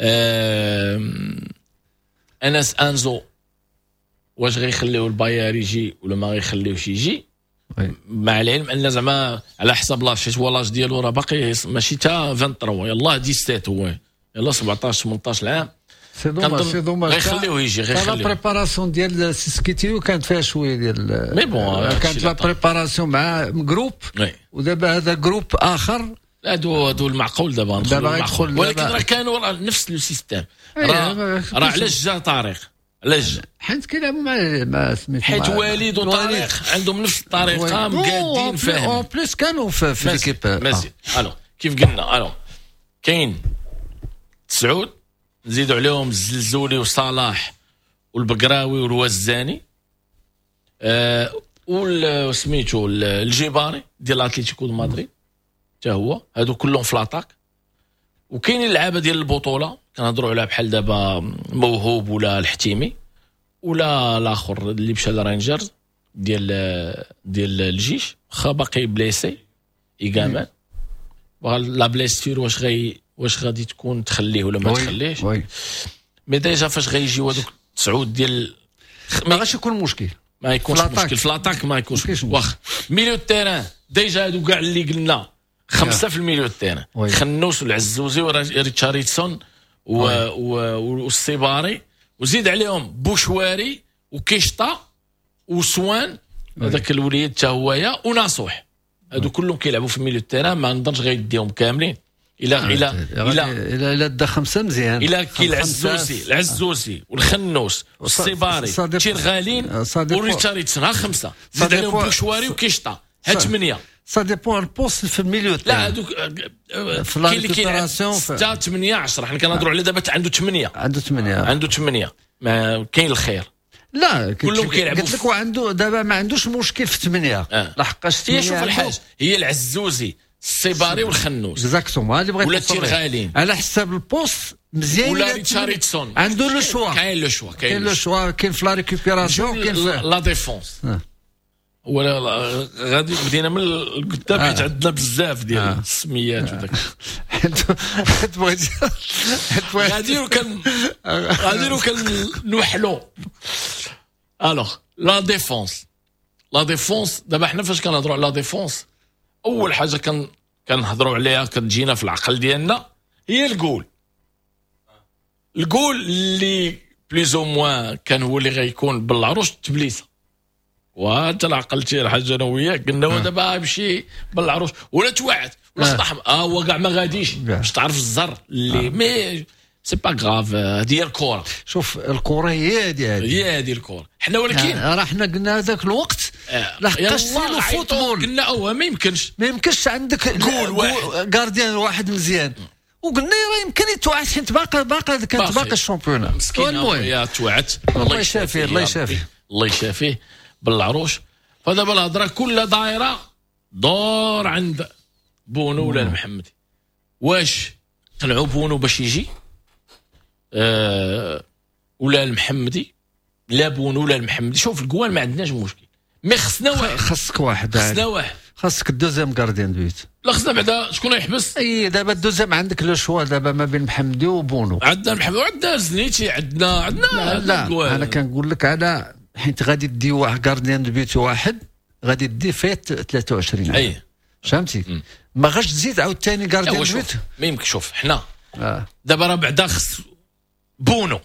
آه انس انزو واش غيخليو الباير يجي ولا ما غيخليوش يجي؟ مع العلم ان زعما على حساب لاش هو لاج ديالو راه باقي ماشي تا ثلاثة وعشرين يلاه سبعة عشر هو يلاه سبعطاش ثمنطاش عام. سي دوماج سي دوماج غيخليوه يجي غيخليوه. لا بريباراسيون ديال سيسكيتيو كانت فيها شويه ديال مي بون كانت لا بريباراسيون مع جروب ودابا هذا جروب اخر. هادو هادو المعقول دابا دابا غيدخل ولكن راه كانوا نفس لو سيستيم. راه راه علاش جا طارق علاش حيت كيلعبوا مع مع سميتو حيت والد وطارق عندهم نفس الطريقه مقادين فاهم. اون بليس كانوا في في ليكيب مزيان. الو كيف قلنا الو كاين تسعود نزيدوا عليهم الزلزولي وصلاح والبقراوي والوزاني آه وسميتو الجيباري ديال اتلتيكو دو مدريد حتى هو. هادو كلهم في لاطاك. وكاينين اللعابه ديال البطوله كنهضروا على بحال دابا موهوب ولا الحتيمي ولا الاخر اللي مشى للرينجرز ديال ديال الجيش واخا باقي بليسي ايغامان. لا بليستير واش غي واش غادي تكون تخليه ولا ما تخليهش؟ وي مي ديجا فاش غيجيو هذوك تسعود ديال ما غاش يكون مشكل. ما يكونش مشكل في لاطاك ما يكونش واخ ميليو التيران ديجا هادو كاع اللي قلنا خمسه في الميليو التيران. خنوس والعزوزي وريتشاريتسون والسيباري وزيد عليهم بوشواري وكيشطا وسوان هذاك الوليد حتى هويا وناصوح. هادو كلهم كيلعبوا في ميليو التيران. ما نقدرش غيديهم كاملين الى الى الى الى الى دا خمسه مزيان. الى كي العزوزي العزوزي والخنوس والسيباري تيرغالين وريتشاريتسون ها خمسه زيد عليهم بوشواري وكيشطا ها ثمانيه. سا ديبون البوست في الميليو. لا هذوك في لا ريكوبيراسيون ستة ثمانية عشرة. حنا كنهضروا على دابا عنده ثمانية عنده ثمانية عنده ثمانية ما كاين الخير. لا كلهم كيلعبوا قلت لك وعنده دابا ما عندوش مشكل في ثمانية. آه. لحقاش هي شوف الحاج هي العزوزي السيباري والخنوس اكزاكتومون هذه بغيت ولا تيرغالين على حساب البوست مزيان ولا ريتشاريتسون عنده لو شوا. كاين لو شوا كاين لو شوا كاين في لا ريكوبيراسيون كاين في لا ديفونس. ولا غادي بدينا من القدام حيت عندنا بزاف ديال آه. السميات وداك حيت بغيت غادي وكان غادي وكان نوحلو. الوغ لا ديفونس لا ديفونس دابا حنا فاش كنهضروا على لا ديفونس اول حاجه كان كنهضروا عليها كتجينا في العقل ديالنا هي الجول. الجول اللي بليزو موان كان هو اللي غيكون بالعروش تبليسه. وانت العقل تي الحاجه انا وياك قلنا هو دابا يمشي بالعروش ولا توعد ولا صدح اه هو كاع ما غاديش باش تعرف الزر اللي مي سي با غاف. هذه الكره. شوف الكره هي هذه هي هذه الكره. حنا ولكن راه حنا قلنا هذاك الوقت لحقاش سيلو فوتبول قلنا هو ما يمكنش ما يمكنش عندك جول واحد غارديان واحد مزيان وقلنا راه يمكن يتوعد حيت باقي باقي كانت باقي الشامبيون. المهم يا توعد الله يشافيه الله يشافيه الله يشافيه بالعروش. فدابا الهضره كلها دايره دور عند بونو ولا المحمدي. واش قنعوا بونو باش يجي أه ولا المحمدي؟ لا بونو ولا المحمدي. شوف القوال ما عندناش مشكل مي خصنا واحد خاصك واحد خصنا واحد خاصك الدوزيام كارديان دو بيت. لا خصنا بعدا شكون يحبس. اي دابا الدوزيام عندك لو شوا دابا ما بين محمدي وبونو. عندنا محمد وعندنا زنيتي عندنا عندنا لا, لا انا كنقول لك على حيت غادي دي واحد كارديان دو بيت واحد غادي دي فيت ثلاثة وعشرين عام. اي فهمتي ما غاش تزيد عاوتاني كارديان دو بيت. ما يمكن شوف حنا آه. دابا راه بعدا خص بونو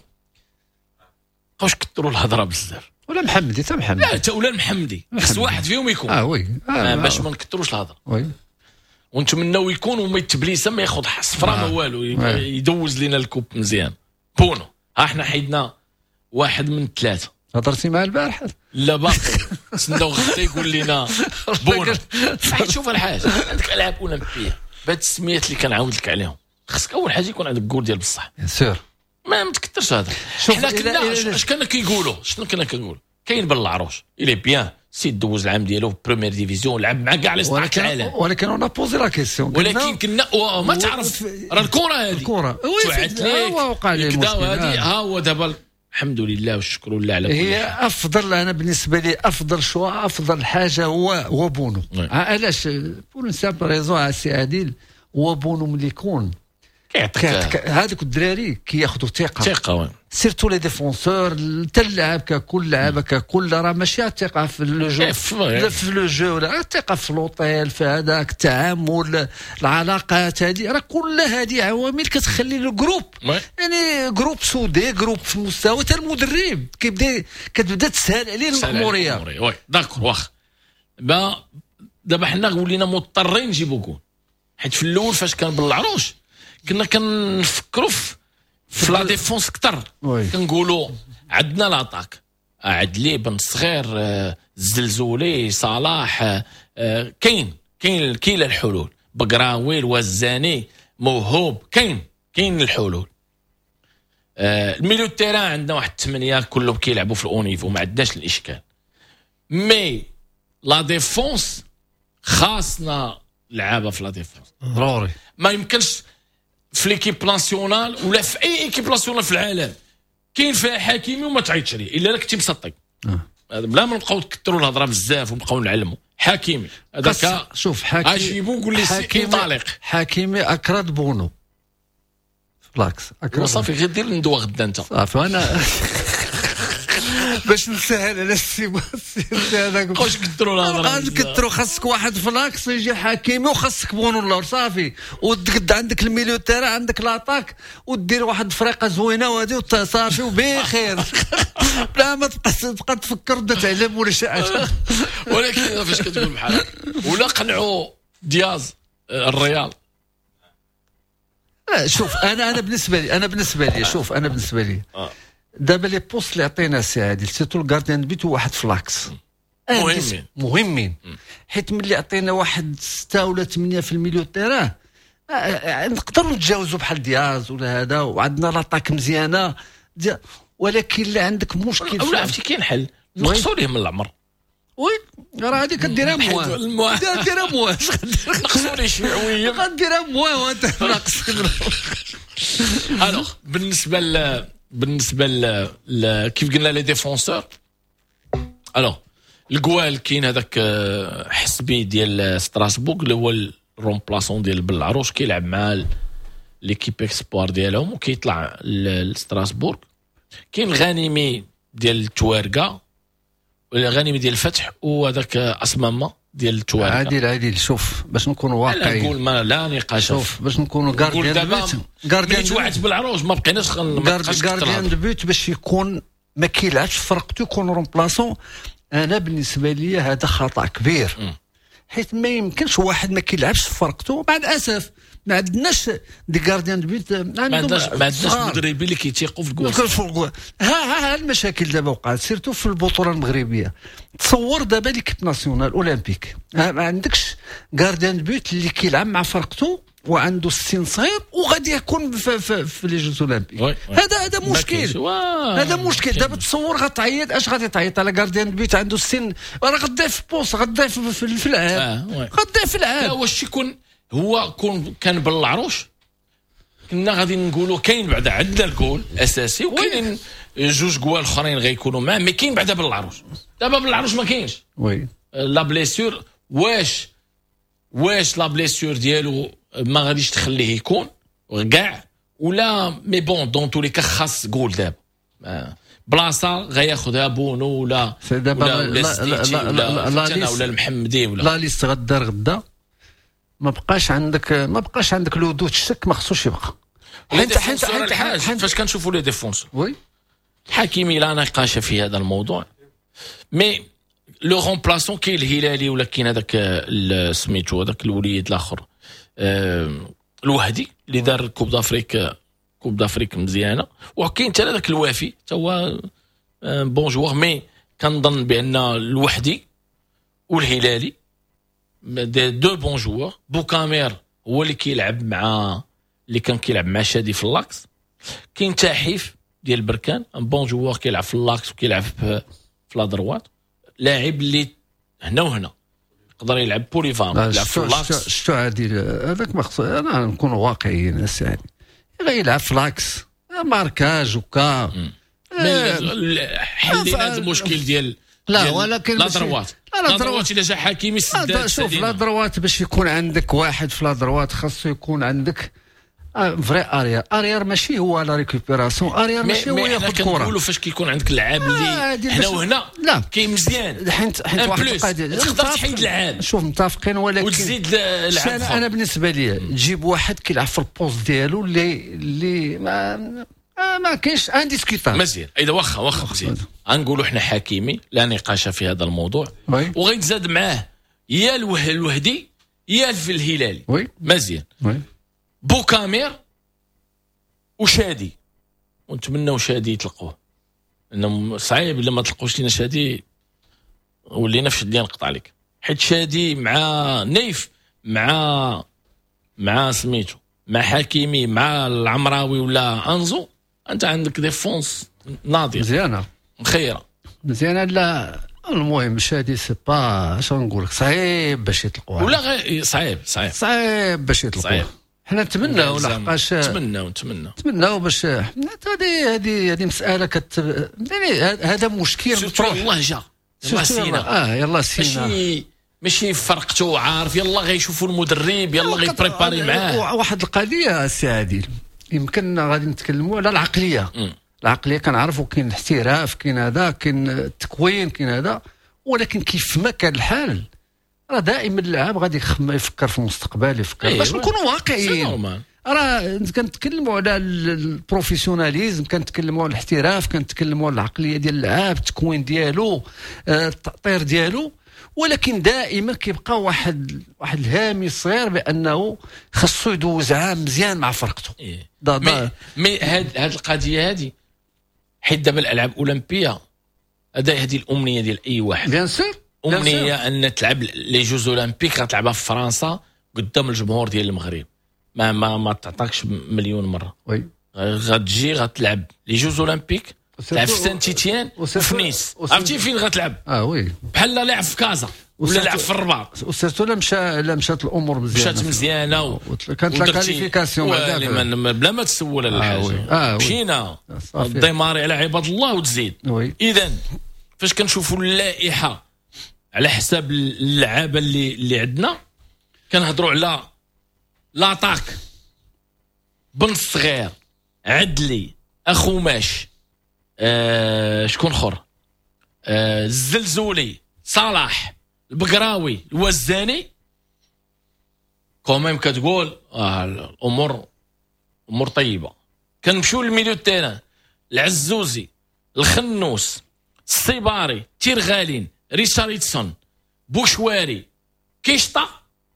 واش كثروا الهضره بزاف ولا محمدي حتى محمدي لا حتى ولا محمدي خص واحد فيهم يكون اه وي آه آه باش ما نكثروش الهضره وي ونتمناو يكون وما يتبليس ما ياخذ صفراء ما والو يدوز لنا الكوب مزيان. بونو ها حنا حيدنا واحد من ثلاثه. هضرتي مع البارحه لا باقي نستناو غدا يقول لنا بونو. حيت شوف الحاجه عندك العاب اولمبيه بهاد السميات اللي كنعاود لك عليهم خصك اول حاجه يكون عندك جول ديال بصح سير ما متكثرش هذا. حنا كنا اش كنا كيقولوا شنو كنا كنقول كاين بالعروش الي بيان سي دوز العام ديالو في بريمير ديفيزيون لعب مع كاع لي ستار العالم ولكن انا بوزي لا كيسيون ولكن كنا ما تعرف راه الكره هذه الكره توعت ليك وقع لي المشكل ها هو دابا الحمد لله والشكر لله على كل هي حال. افضل انا بالنسبه لي افضل شوا افضل حاجه هو هو بونو. علاش بور سامبل ريزون سي عادل هو بونو ملي يكون كيعطيك هذوك الدراري كياخذوا ثقه ثقه سيرتو لي ديفونسور حتى اللاعب ككل لاعب ككل راه ماشي الثقه في لو جو لا في لو جو ولا الثقه في لوطيل في هذاك التعامل العلاقات هذه راه كل هذه عوامل كتخلي لو جروب يعني جروب سودي جروب في المستوى حتى المدرب كيبدا كتبدا تسهل عليه المأموريه. وي داكور واخ دابا حنا ولينا مضطرين نجيبو كون حيت في الاول فاش كان بالعروش كنا كنفكروا في لا ديفونس كثر كنقولوا عندنا لاطاك عدلي بن صغير الزلزولي صلاح كاين كاين كاين الحلول بقراوي الوزاني موهوب كاين كاين الحلول. الميليو تيران عندنا واحد الثمانيه كلهم كيلعبوا في الاونيفو ما عندناش الاشكال مي لا ديفونس خاصنا لعابه في لا ديفونس ضروري ما يمكنش في ليكيب ناسيونال ولا في اي ايكيب ناسيونال في العالم كاين فيها حكيمي وما تعيطش عليه الا كنتي مسطي. آه. بلا ما نبقاو نكثروا الهضره بزاف ونبقاو نعلموا حكيمي هذاك شوف حكيمي اجيبو قول لي سي انطلق حكيمي اكرد بونو فلاكس اكرد صافي غير دير ندوه غدا انت صافي انا باش نسهل على السي هذاك واش كثروا الهضره كثروا خاصك واحد فلاكس يجي حكيمي وخاصك بونو اللور صافي وتقد عندك الميليو تيرا عندك لاطاك ودير واحد فريقه زوينه وهذه صافي وبخير بلا ما تبقى تبقى تفكر ودا تعلم ولا شي حاجه. ولكن فاش كتقول بحال ولا قنعوا دياز الريال شوف انا انا بالنسبه لي انا بالنسبه لي شوف انا بالنسبه لي دابا لي بوست اللي عطينا سي عادل سيتو الكارديان بيت واحد فلاكس مهمين مهمين حيت ملي عطينا واحد ستة ولا ثمانية في الميليو تيران نقدروا نتجاوزوا بحال دياز ولا هذا وعندنا لاطاك مزيانه ولكن اللي عندك مشكل ولا عرفتي كاين حل نقصوا ليه من العمر. وي راه هذيك كديرها موان كديرها موان نقصوا ليه شويه كديرها موان وانت ناقص. الوغ بالنسبه ل بالنسبه ل... ل... كيف قلنا لي ديفونسور الوغ الكوال كاين هذاك حسبي ديال ستراسبورغ اللي هو الرومبلاسون ديال بالعروش كيلعب مع ليكيب اكسبوار ديالهم وكيطلع لستراسبورغ. كاين الغانمي ديال التوارقه والغانمي ديال الفتح وهذاك اسمامه ديال التوارقه. عادل عادل شوف باش نكونوا واقعيين نقول ما لا نقاش شوف باش نكونوا كارديان دو بيت كارديان توعت بالعروش ما بقيناش كارديان دو بيت باش يكون ما كيلعبش فرقته يكون رومبلاسون. انا بالنسبه لي هذا خطا كبير م. حيت ما يمكنش واحد ما كيلعبش في فرقته مع الاسف ما عندناش دي كارديان دو بيت ما عندناش ما عندناش مدربين اللي كيتيقوا في الكواس. ها ها ها المشاكل دابا وقعت سيرتو في البطوله المغربيه. تصور دابا ليكيب ناسيونال اولمبيك ما عندكش كارديان دو بيت اللي كيلعب مع فرقته وعنده السن صغير وغادي يكون في, في, في لي جوز اولمبيك. هذا هذا مشكل هذا مشكل دابا تصور غتعيط اش غادي تعيط على كارديان دو بيت عنده السن راه غدا في بوست غدا في, في, في العاب غدا في العاب. لا واش يكون هو كون كان بالعروش كنا غادي نقولوا كاين بعدا عندنا الجول اساسي وكاين جوج جوال اخرين غيكونوا معاه مي كاين بعدا بالعروش دابا بالعروش ما كاينش وي لا بليسيور واش واش لا بليسيور ديالو ما غاديش تخليه يكون كاع ولا مي بون دون تو لي كا خاص جول دابا بلاصه غياخذها بونو ولا دابا ولا ولا ولا المحمدي ولا لا ليست غدار غدا ما بقاش عندك ما بقاش عندك لودو الشك ما خصوش يبقى حيت حيت حيت فاش كنشوفوا لي ديفونس وي حكيمي لا نقاش في هذا الموضوع مي لو رومبلاسون كاين الهلالي ولا كاين هذاك سميتو هذاك الوليد الاخر أه الوهدي اللي دار كوب دافريك كوب دافريك مزيانه وكاين حتى هذاك الوافي حتى هو بون جوار مي كنظن بان الوحدي والهلالي دي دو بون جوار بوكامير هو اللي كيلعب مع اللي كان كيلعب مع شادي في اللاكس كاين تحيف ديال بركان ان بون جوار كيلعب في اللاكس وكيلعب في لا دروات لاعب اللي هنا وهنا يقدر يلعب بوليفان يلعب في اللاكس شتو هادي هذاك مخصوص انا نكون واقعيين الساعه غيلعب في لاكس ماركاج وكا حلينا هذا المشكل ديال لا ولكن لا دروات لا دروات الا جا حكيمي السداد شوف لا دروات باش يكون عندك واحد في لا دروات خاصو يكون عندك فري اريار اريار ماشي هو لا ريكوبيراسيون اريار ماشي هو ياخذ كره كنقولوا فاش كيكون عندك لعاب اللي هنا وهنا لا كاين مزيان حيت حيت واحد القضيه تقدر تحيد لعاب شوف متفقين ولكن وتزيد لعاب انا, أنا بالنسبه لي تجيب واحد كيلعب في البوست ديالو اللي اللي ما ما كاينش انديسكوتابل مزيان اذا واخا واخا مزيان غنقولوا حنا حكيمي لا نقاش في هذا الموضوع وغيتزاد معاه يا الوهدي يا في الهلالي مزيان بوكامير وشادي ونتمنوا شادي يطلقوه انه صعيب الا ما تلقوش لينا شادي ولينا في شديه نقطع عليك حيت شادي مع نيف مع مع سميتو مع حكيمي مع العمراوي ولا انزو انت عندك ديفونس ناضيه مزيانه مخيره مزيانه. لا المهم شادي سي با اش نقول لك صعيب باش يطلقوها ولا غير صعيب صعيب صعيب باش يطلقوها حنا نتمناو لحقاش نتمناو نتمناو نتمناو باش هذه هذه هذه مساله كت يعني هذا مشكل والله جا يلا سينا اه يلا سينا ماشي ماشي فرقته عارف يلا غيشوفوا المدرب يلا غيبريباري معاه. واحد القضيه السي عادل يمكن غادي نتكلموا على العقليه م. العقليه كنعرفوا كاين الاحتراف كاين هذا كاين التكوين كاين هذا ولكن كيف ما كان الحال راه دائما اللاعب غادي يفكر في المستقبل يفكر أيوة. باش نكونوا واقعيين راه كنتكلموا على البروفيسيوناليزم كنتكلموا على الاحتراف كنتكلموا على العقليه ديال اللاعب التكوين ديالو التأطير ديالو ولكن دائما كيبقى واحد واحد الهامي صغير بانه خاصو يدوز عام مزيان مع فرقته. إيه. مي مي هاد هاد القضيه هذه حيت دابا الالعاب الاولمبيه هذا هذه الامنيه ديال اي واحد بيان سور امنيه ان تلعب لي جوز اولمبيك غتلعبها في فرنسا قدام الجمهور ديال المغرب ما ما ما تعطاكش مليون مره وي غتجي غتلعب لي جوز اولمبيك تلعب في سان تيتيان وفي نيس عرفتي فين غتلعب اه وي بحال لا لعب في كازا ولا لعب في الرباط وسيرتو لا مشى لا مشات الامور مزيانه مشات مزيانه و... كانت لا كاليفيكاسيون بلا ما تسول على الحاجه مشينا ديماري على عباد الله وتزيد. اذا فاش كنشوفوا اللائحه على حساب اللعابه اللي اللي عندنا كنهضروا على لاطاك بن الصغير عدلي اخوماش آه شكون اخر آه الزلزولي صلاح البقراوي الوزاني كوميم كتقول آه الامور امور طيبه. كنمشيو للميليو تاعنا العزوزي الخنوس الصيباري تيرغالين ريشاريتسون بوشواري كيشطا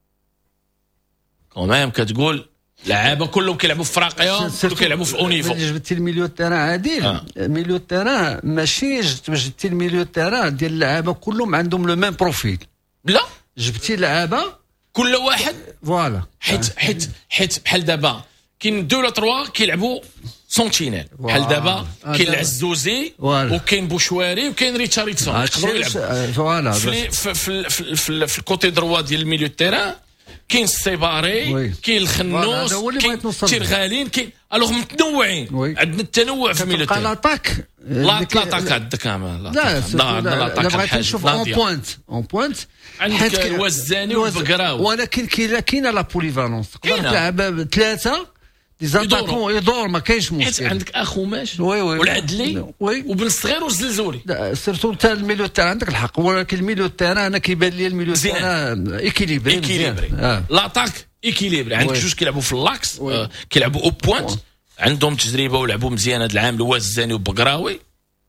كوميم كتقول لعابه كلهم كيلعبوا في افريقيا كلهم كيلعبوا في اونيفو. جبتي الميليو تاعنا عادل آه. الميليو تاعنا ماشي جبتي الميليو تاعنا ديال اللعابه كلهم عندهم لو ميم بروفيل لا جبتي لعابه كل واحد فوالا حيت حيت حيت بحال دابا كاين دو ولا تروا كيلعبوا سونتينيل بحال دابا كاين العزوزي وكاين بوشواري وكاين ريتشاردسون يقدروا يلعبوا فوالا في في في في, في الكوتي دروا ديال الميليو تيران كاين السيباري، كاين الخنوس، كاين التيرغالين، كاين الوغ متنوعين. عندنا التنوع في ميلو تيران. لاطاك لا لاطاك عندك كامل. لا لا بغيت نشوف اون بوينت اون بوينت عندك الوزاني والبقراوي، ولكن كاينه لا بوليفالونس، تقدر تلعب ثلاثه دي زاتاكون يدور، ما كاينش مشكل. عندك اخو ماش والعدلي وبن الصغير والزلزولي. سيرتو انت الميليو تاع عندك الحق، ولكن الميليو تاعنا انا كيبان لي الميليو تاعنا ايكيليبري ايكيليبري. آه. لاطاك ايكيليبري. عندك جوج كيلعبوا في اللاكس، آه. كيلعبوا او بوينت، عندهم تجربه ولعبوا مزيان هذا العام، الوزاني وبقراوي.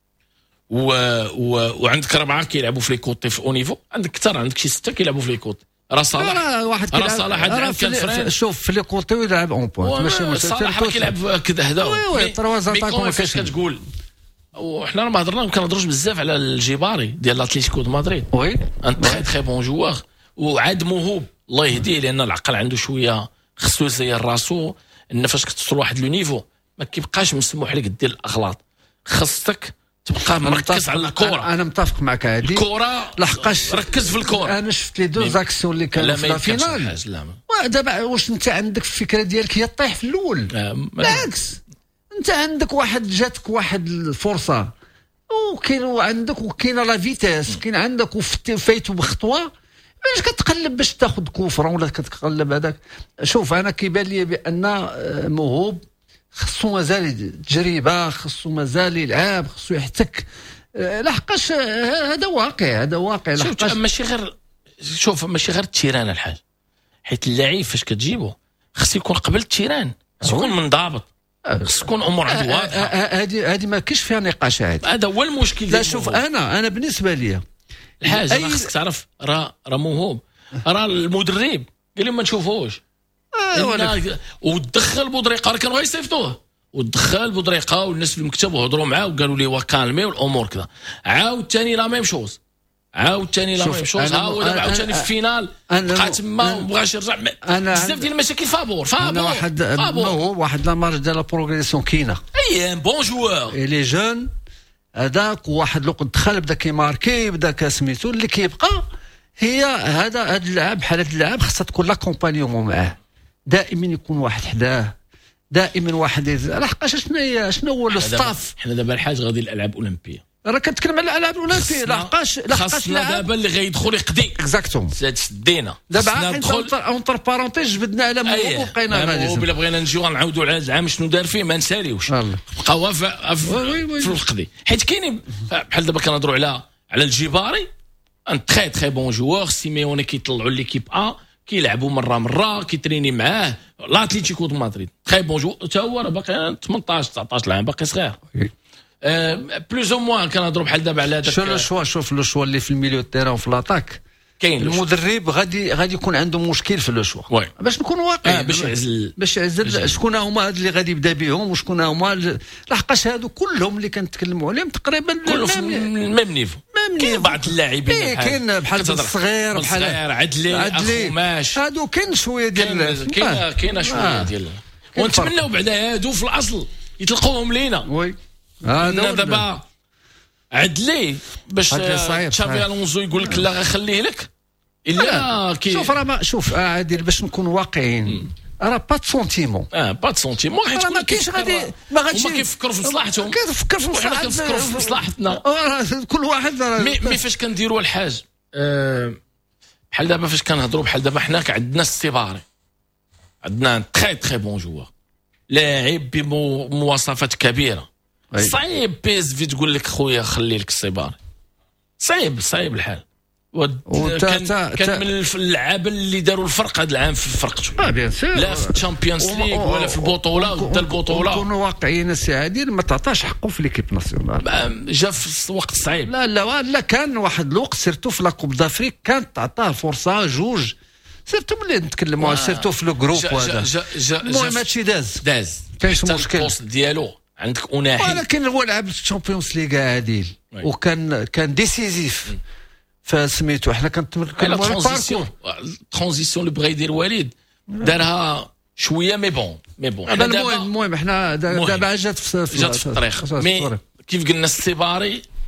و... و... وعندك اربعه كيلعبوا في لي كوتي في اونيفو، عندك كثر، عندك شي سته كيلعبوا في لي كوتي. راه صلاح واحد راه صلاح هذا كان فران. شوف في لي كوتي يلعب اون بوينت، ماشي مشكل. صلاح كيلعب كذا هذا. وي وي تروا زاتاكون كيفاش كتقول. وحنا راه ما هضرنا ما كنهضروش بزاف على الجيباري ديال الاتليتيكو دو مدريد. وي ان تري تري بون جوار وعاد موهوب الله يهديه، لان العقل عنده شويه خصو يسير راسو، ان فاش كتوصل لواحد لو نيفو ما كيبقاش مسموح لك دير الاغلاط، خاصك تبقى مركز على الكره. انا متفق معك هادي الكره، لحقاش ركز في الكره. انا شفت لي دو زاكسيون اللي كانوا في الفينال. دابا واش انت عندك الفكره ديالك هي طيح في الاول؟ بالعكس، انت عندك واحد جاتك واحد الفرصه، وكاين عندك وكاين لا فيتاس، كاين عندك وفايتو بخطوه، باش كتقلب باش تاخذ كوفره ولا كتقلب هذاك. شوف انا كيبان لي بان موهوب خصو مازال تجربه، خصو مازال يلعب، خصو يحتك. لحقاش هذا واقع، هذا واقع. لحقاش ماشي غير شوف ماشي غير التيران الحاج، حيت اللاعب فاش كتجيبو خص يكون قبل التيران، خص يكون منضبط، خص تكون امور عنده واضحه. هذه هذه ما كاينش فيها نقاش. هذا هذا هو المشكل. لا شوف انا انا بالنسبه لي الحاج أي... خصك تعرف راه راه موهوب، راه المدرب قال لهم ما نشوفوش. آه ودخل بودريقه، راه كانوا غيصيفطوه، ودخل بودريقه والناس في المكتب وهضروا معاه وقالوا لي وكالمي والامور كذا. عاود ثاني لا ميم شوز، عاود ثاني لا ميم شوز. ها هو دابا عاود ثاني في الفينال بقى تما وما بغاش يرجع. بزاف ديال المشاكل فابور فابور واحد موهوب، واحد لا مارج ديال لا بروغريسيون كاينه. اي بون جوار اي لي جون هذاك، واحد الوقت دخل بدا كيماركي، بدا كسميتو. اللي كيبقى هي هذا هذا اللاعب، بحال هذا اللاعب خاصها تكون لاكومبانيومون معاه، دائما يكون واحد حداه، دائما واحد. لحقاش شنو هي شنو هو الستاف. حنا دابا الحاج غادي الالعاب الاولمبيه، راه كنتكلم على الالعاب الاولمبيه. لحقاش لحقاش دابا اللي غيدخل يقضي اكزاكتوم شدينا دابا ندخل اونتر بارونتيج، جبدنا على موهوب وبقينا غادي. بلا بغينا نجيو نعاودوا على العام شنو دار فيه ما نساليوش، بقى في القضي. حيت كاينين بحال دابا كنهضروا على على الجيباري، ان تري تري بون جوار. سيميوني كيطلعوا ليكيب ا كيلعبوا مره مره، كيتريني معاه الاتليتيكو دو مدريد تري بون جو. حتى هو راه باقي ثمنطاش تسعطاش عام، باقي صغير. بلوز او موان كنهضروا بحال دابا على هذاك. شو لو شوا شوف لو شوا اللي في الميليو تيران وفي لاطاك، كاين المدرب غادي غادي يكون عنده مشكل في لو شوا. باش نكون واقعي، آه باش يعزل باش يعزل شكون هما هاد اللي غادي يبدا بهم وشكون هما. لحقاش هادو كلهم اللي كنتكلموا عليهم تقريبا كلهم في الميم نيفو. كاين بعض اللاعبين كاين بحال الصغير بحال عدلي اخو ماش، هادو كاين شويه ديال كاين كاين شويه ديال. ونتمناو بعدا هادو في الاصل يطلقوهم لينا. وي هذا دابا عدلي باش تشافي الونزو يقول لك لا غنخليه لك الا كي. شوف راه شوف عادل باش نكونوا واقعيين، راه با د سونتيمون. اه با د سونتيمون، حيت ما كاينش غادي ما غاديش هما كيفكروا في مصلحتهم، كيفكر في مصلحتنا، حنا كنفكروا في مصلحتنا. كل واحد مي, مي فاش كنديروا الحاج أه بحال دابا فاش كنهضروا بحال دابا حنا عندنا السيباري، عندنا تري تري بون جوار، لاعب بمواصفات كبيره. صعيب بي اس في تقول لك خويا خلي لك السيباري، صعيب صعيب الحال. كان كان من اللعابه اللي داروا الفرق هذا العام في فرقته. اه بيان سور، لا في الشامبيونز ليغ ولا في البطوله ودا البطوله. نكونوا واقعيين السي عادل، ما تعطاش حقه في ليكيب ناسيونال، جا في وقت صعيب. لا لا لا كان واحد الوقت سيرتو في لا كوب دافريك كانت تعطاه فرصه جوج، سيرتو ملي نتكلموا سيرتو في لو جروب. هذا المهم هادشي داز داز كاينش مشكل. البوست ديالو عندك اوناحي، ولكن هو لعب الشامبيونز ليغ عادل وكان كان ديسيزيف. فسميتو حنا كنتكلموا على الباركور ترانزيسيون اللي بغا يدير وليد دارها شويه مي بون مي بون. المهم المهم حنا دابا جات في جات في الطريق. مي كيف قلنا السيباري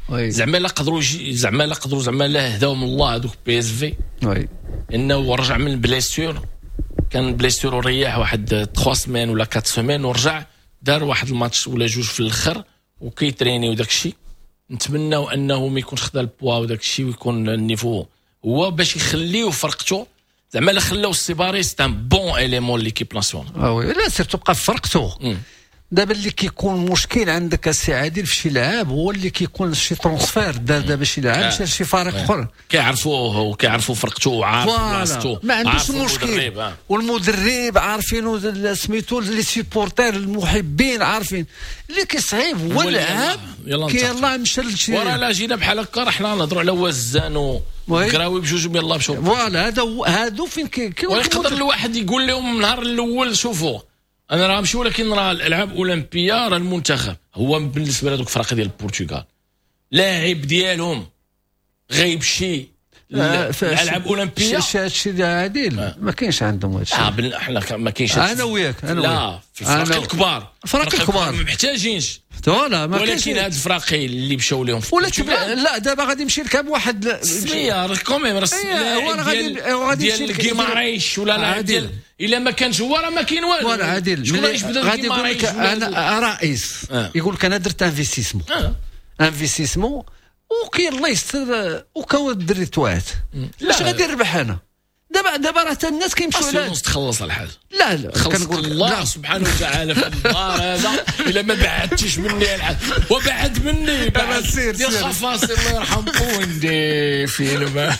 زعما لا قدروا زعما لا قدروا زعما لا هداهم الله هذوك بي اس في وي انه رجع من بليسيور كان بليسيور وريح واحد ثلاث سيمين ولا أربع سيمين ورجع دار واحد الماتش ولا جوج في الاخر وكيتريني وداك الشيء. نتمناو انه ما يكونش خدا البوا وداك الشيء ويكون النيفو هو باش يخليو فرقته زعما لا خلاو السيباري سي ان بون اليمون ليكيب ناسيونال. اه وي لا سير تبقى في فرقته. دابا اللي كيكون مشكل عندك السي عادل في شي لاعب هو اللي كيكون شي ترونسفير دار دابا شي لاعب مشى شي فريق اخر كيعرفوه وكيعرفوا فرقته وعارف بلاصتو ما عندوش مشكل والمدرب عارفينو سميتو لي سيبورتير المحبين عارفين اللي كيصعيب هو اللاعب يلاه مشى لشي ورا لا جينا بحال هكا راه حنا نهضروا على وزان وكراوي بجوج يلاه مشاو فوالا هذا هادو فين كي ويقدر الواحد يقول لهم النهار الاول شوفوا انا راه نمشي ولكن راه الالعاب اولمبيه راه المنتخب هو بالنسبه لهذوك الفرق ديال البرتغال لاعب ديالهم غايب شي الالعاب اولمبيه هادشي اللي عادل ما كاينش عندهم هادشي اه احنا ما كاينش انا وياك انا لا في الفرق الكبار الفرق الكبار ما محتاجينش ولا ما كاينش ولكن هاد الفرق اللي مشاو لهم ولا لا دابا غادي يمشي لك واحد سميه راه كوميم راه غادي غادي يمشي لك كيماريش ولا لاعب الا ما كانش هو راه ما كاين والو ولا عادل غادي يقول لك انا رئيس يقول لك انا درت انفستيسمون انفستيسمون وكي الله يستر وكون الدري توات لاش غادي نربح انا دابا دابا راه حتى الناس كيمشيو على تخلص على الحاجه لا لا كنقول الله سبحانه وتعالى في النهار هذا الا ما بعدتيش مني الحاج وبعد مني بعد ديال الخفاص الله يرحم بوندي فيلم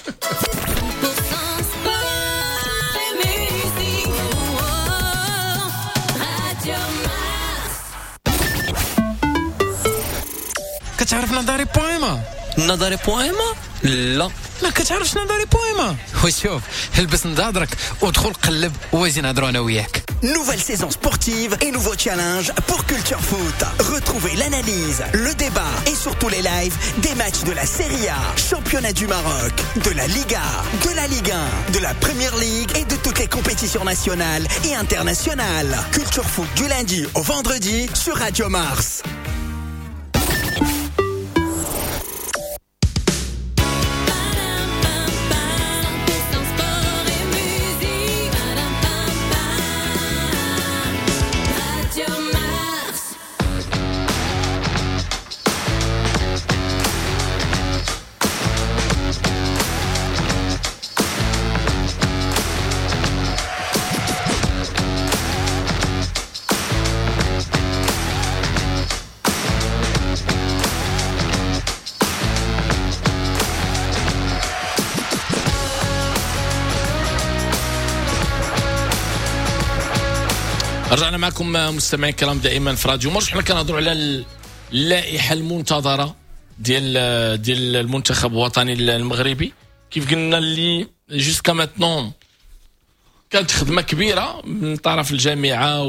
كتعرف نظري بويما نظري بويما لا ما كتعرفش نظري بويما وشوف هلبس نظارك ودخل قلب وزي نهضروا انا وياك. Nouvelle saison sportive et nouveau challenge pour Culture Foot. Retrouvez l'analyse, le débat et surtout les lives des matchs de la Serie A, Championnat du Maroc, de la Liga, de la Ligue un, de la Premier League et de toutes les compétitions nationales et internationales. Culture Foot du lundi au vendredi sur Radio Mars. رجعنا معكم مستمعين الكرام دائما في راديو مرش. حنا كنهضروا على اللائحه المنتظره ديال ديال المنتخب الوطني المغربي. كيف قلنا اللي جوسكا ماتنون كانت خدمه كبيره من طرف الجامعه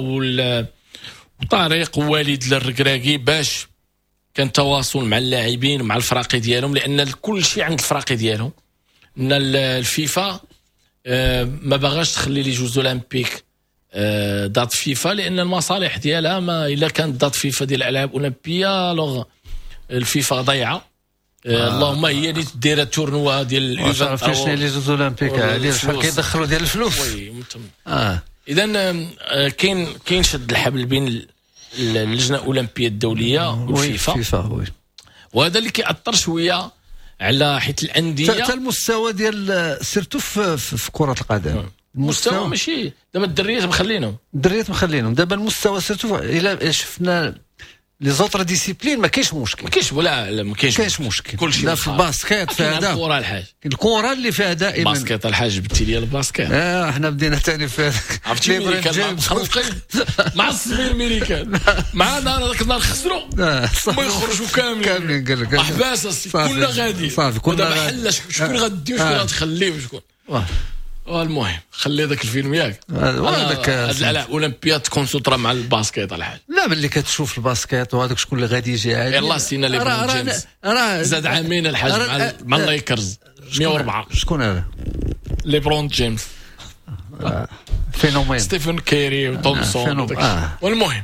وطريق والد للركراكي باش كان تواصل مع اللاعبين ومع الفراقي ديالهم لان كل شيء عند الفراقي ديالهم. ان الفيفا ما باغاش تخلي لي جوز اولمبيك دات فيفا لان المصالح ديالها ما الا كانت دات فيفا ديال الالعاب الاولمبيه لوغ الفيفا ضايعه. آه. اللهم هي اللي دايره التورنوا ديال الايفنت فاش لي جوز اولمبيك علاش شحال كيدخلوا ديال الفلوس. اه اذا كاين كاين شد الحبل بين اللجنه الاولمبيه الدوليه والفيفا وي وهذا اللي كيأثر شويه على حيت الانديه حتى المستوى ديال سيرتو في, في, في كره القدم. المستوى ماشي دابا الدريات مخلينهم الدريات مخلينهم دابا المستوى سيرتو الا شفنا لي زوطر ديسيبلين ما كاينش مشكل ما كاينش ولا ما كاينش كاينش مشكل كلشي لا في الباسكيت في هذا الكره الحاج الكره اللي فيها دائما الباسكيت الحاج جبتي لي الباسكيت اه احنا بدينا ثاني في عرفتي الميريكان مع السمين الميريكان معنا كنا نخسروا ما يخرجوا كاملين كاملين قال لك احباس كلنا غادي صافي كنا محل شكون غادي وشكون غتخليه وشكون المهم خلي هذاك الفيلم ياك هذاك الالعاب الاولمبياد تكون سطره مع الباسكيت الحاج لا ملي كتشوف الباسكيت وهذاك شكون اللي غادي يجي عادي يلاه سينا لي برون جيمس زاد عامين الحاج مع مع اللايكرز مية وأربعة شكون هذا لي برون جيمس فينومين ستيفن كيري وتومسون والمهم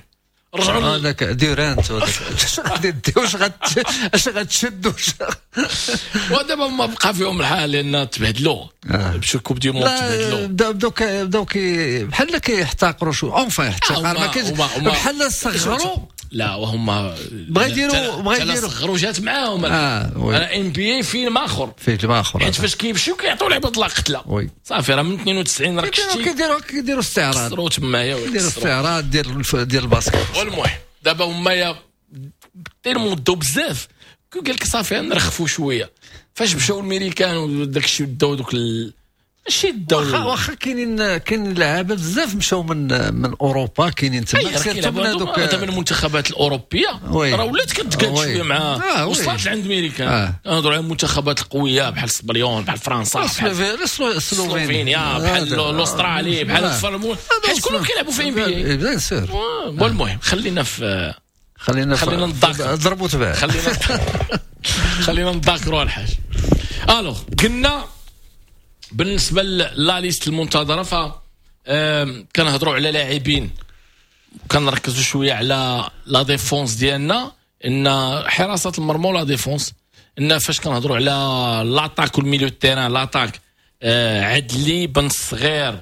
رجعوا هذاك ديورانت هذاك اش غادي دير واش غاد اش غتشد واش ودابا ما بقى فيهم الحال لان تبهدلوا مشاو كوب دي موند تبهدلوا بداو بداو بداو بحال كيحتقروا شو اونفا يحتقر ما كاينش بحال صغروا لا وهم بغا يديروا بغا يديروا صغروا جات معاهم اه انا ام بي اي فيلم اخر فيلم اخر حيت فاش كيمشيو كيعطيو لعبه لا قتله صافي راه من اثنين وتسعين راه كشتي كيديروا كيديروا استعراض كسروا تمايا كيديروا استعراض ديال ديال الباسكت. والمهم دابا هما تيرمو دو بزاف قال لك صافي نرخفوا شويه فاش مشاو الامريكان وداك الشيء داو دوك ال... ماشي داو واخا واخا كاينين كاين لعابه بزاف مشاو من من اوروبا كاينين تما سيرتو من هذوك من المنتخبات الاوروبيه راه ولات كتقاد شويه مع آه وصلت عند الامريكان نهضروا على المنتخبات القويه بحال سبليون بحال فرنسا بحال سلوفينيا بحال الاسترالي بحال الفرمون حيت كلهم كيلعبوا في ام بي اي بيان سور. المهم خلينا في خلينا خلينا نضاك ضربوا تبع خلينا خلينا نذاكروا الحاج. الوغ قلنا بالنسبه لا ليست المنتظره ف كنهضروا على لاعبين كنركزوا شويه على لا ديفونس ديالنا ان حراسه المرمى ولا ديفونس ان فاش كنهضروا على لاطاك والميليو تيران لاطاك عدلي بن صغير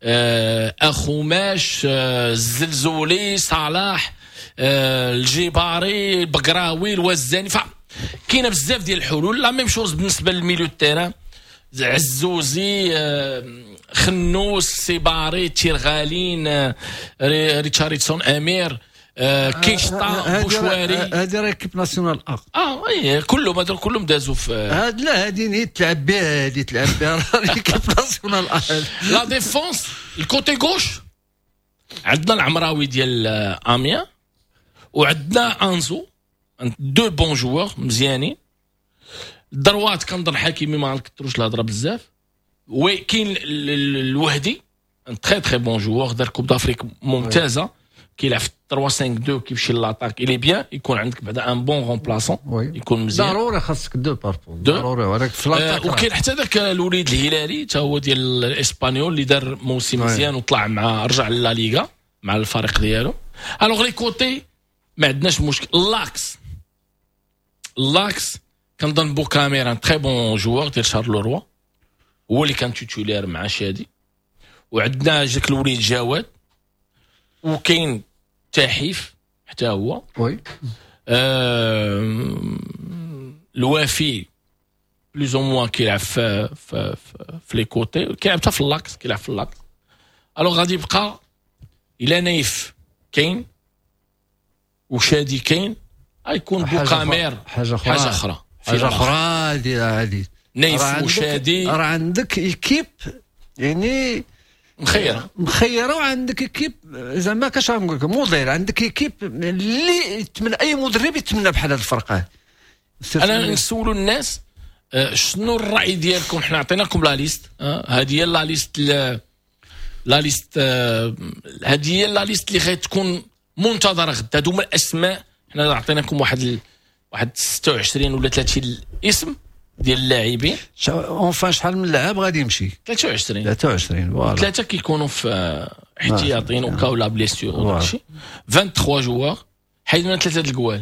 اخوماش الزلزولي صلاح الجباري البقراوي الوزاني فكاينه بزاف ديال الحلول لا ميم شوز بالنسبه للميليو تيران عزوزي خنوس سيباري تيرغالين ريتشاردسون امير كيشطا بوشواري هذه راه كيب ناسيونال اه اه اي كلهم هذول كلهم دازوا في هاد لا هذه ني تلعب بها هذه تلعب بها كيب ناسيونال اه لا ديفونس الكوتي غوش عندنا العمراوي ديال اميا وعندنا انزو دو بون جوور مزيانين الدروات كنظن حكيمي ما نكثروش الهضره بزاف وي كاين الوهدي تري تري بون جوور دار كوب دافريك ممتازه كيلعب في ثلاثة خمسة اثنين كيمشي لاطاك الي بيان يكون عندك بعدا ان بون رومبلاسون يكون مزيان ضروري خاصك دو باربون ضروري ولكن في لاطاك وكاين حتى ذاك الوليد الهلالي حتى هو ديال الاسبانيول اللي دار موسم مزيان وطلع مع رجع للا ليغا مع الفريق ديالو. الوغ لي كوتي ما عندناش مشكل. لاكس لاكس كنظن بو كاميرا تري بون جوور ديال شارلوروا هو اللي كان تيتولير مع شادي وعندنا جاك الوليد جواد وكاين تحيف حتى هو وي آه الوافي بلوز او موان كيلعب في في في لي كوتي كيلعب حتى في اللاكس كيلعب في اللاكس. الوغ غادي يبقى الى نايف كاين وشادي كاين غيكون بوكامير حاجه اخرى حاجه اخرى حاجه اخرى هذه هذه نايف وشادي راه عندك ايكيب يعني مخيره مخيره وعندك ايكيب زعما كاش نقول لك موديل عندك ايكيب اللي يتمنى اي مدرب يتمنى بحال هذه الفرقه. انا نسولوا الناس شنو الراي ديالكم حنا عطيناكم لا ليست هذه هي لا ليست لا ليست هذه هي لا ليست اللي غتكون منتظره غدا هادو هما الاسماء حنا عطيناكم واحد ال... واحد ستة وعشرين ولا ثلاثين اسم ديال اللاعبين اونفا شحال من لاعب غادي يمشي ثلاثة وعشرين ثلاثة وعشرين فوالا ثلاثه كيكونوا في احتياطيين وكاو لا بليسيور وداكشي ثلاثة وعشرين جوار حيدنا ثلاثه د الكوال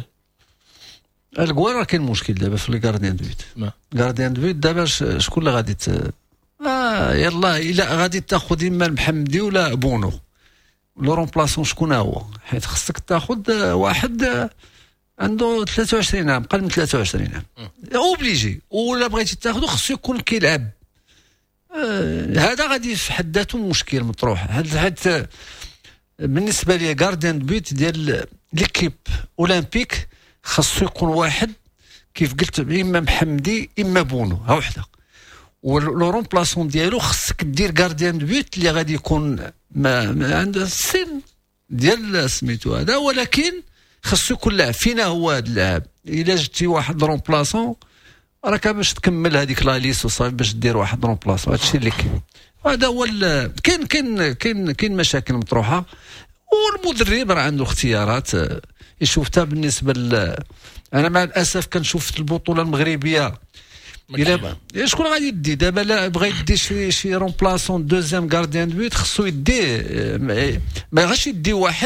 الكوال راه كاين مشكل دابا في لي غارديان دو بيت غارديان دو بيت دابا شكون اللي غادي ت... اه يلا الا غادي تاخذ اما المحمدي ولا بونو لو رومبلاسون شكون هو حيت خصك تاخذ واحد عنده ثلاثة وعشرين عام قل من ثلاثة وعشرين عام اوبليجي ولا بغيتي تاخذو خصو يكون كيلعب آه هذا غادي في حد ذاته مشكل مطروح هاد بالنسبه لي غارديان بيت ديال ليكيب اولمبيك خصو يكون واحد كيف قلت اما محمدي اما بونو ها وحده ولو رومبلاسون ديالو خصك دير غارديان بيت اللي غادي يكون ما, ما عنده السن ديال سميتو هذا ولكن خصو يكون لاعب فينا هو هذا اللاعب الا جبتي واحد رومبلاسون راك باش تكمل هذيك لا ليس وصافي باش دير واحد رومبلاسون هادشي اللي كاين هذا هو كاين كاين كاين كاين مشاكل مطروحه والمدرب راه عنده اختيارات يشوف حتى بالنسبه ل انا مع الاسف كنشوف في البطوله المغربيه الا شكون غادي يدي دابا لا بغى يدي شي شي رومبلاسون دوزيام غارديان بوت خصو يدي ما غاش يدي واحد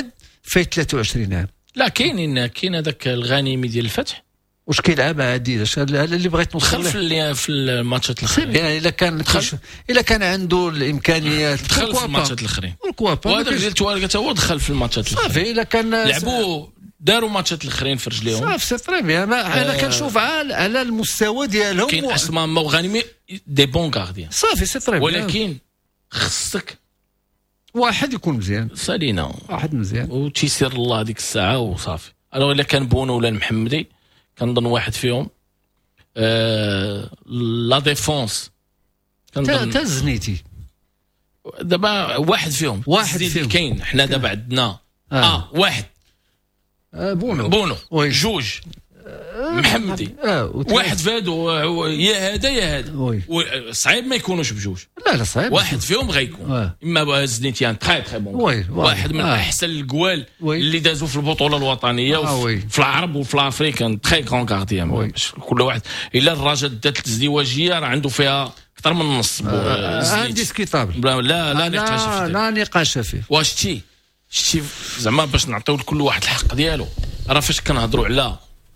فايت ثلاثة وعشرين عام. لا كاينين كاين هذاك الغانمي ديال الفتح واش كيلعب عادي هذا اللي بغيت نوصل دخل في في الماتشات الاخرين يعني الا كان الا كان عنده الامكانيات دخل في الماتشات الاخرين والكوابا وهذا ديال توالك هو دخل في الماتشات الاخرين صافي الا كان لعبوا داروا ماتشات الاخرين في رجليهم صافي سي تري بيان انا آه كنشوف على على المستوى ديالهم كاين اسماء وغانمي دي بون غارديان صافي سي تري بيان ولكن خصك واحد يكون مزيان سالينا واحد مزيان وتيسير الله هذيك الساعه وصافي الو الا كان بونو ولا المحمدي كنظن واحد فيهم آه لا ديفونس كنظن تا الزنيتي دابا واحد فيهم واحد فيهم كاين حنا دابا عندنا اه, آه واحد آه بونو بونو وي. جوج محمدي آه واحد فادو يا هذا يا هذا صعيب ما يكونوش بجوج لا لا صعيب واحد فيهم غيكون آه. اما زنيتيان تخي تخي بون واحد من آه. احسن الجوال وي. اللي دازوا في البطوله الوطنيه آه في العرب وفي الافريكان تخي كون غارديان كل واحد الا الراجل دات الازدواجيه راه عنده فيها اكثر من النص انديسكوتابل لا لا لا نقاش فيه لا نقاش فيه واش شتي شتي زعما باش نعطيو لكل واحد الحق ديالو راه فاش كنهضروا على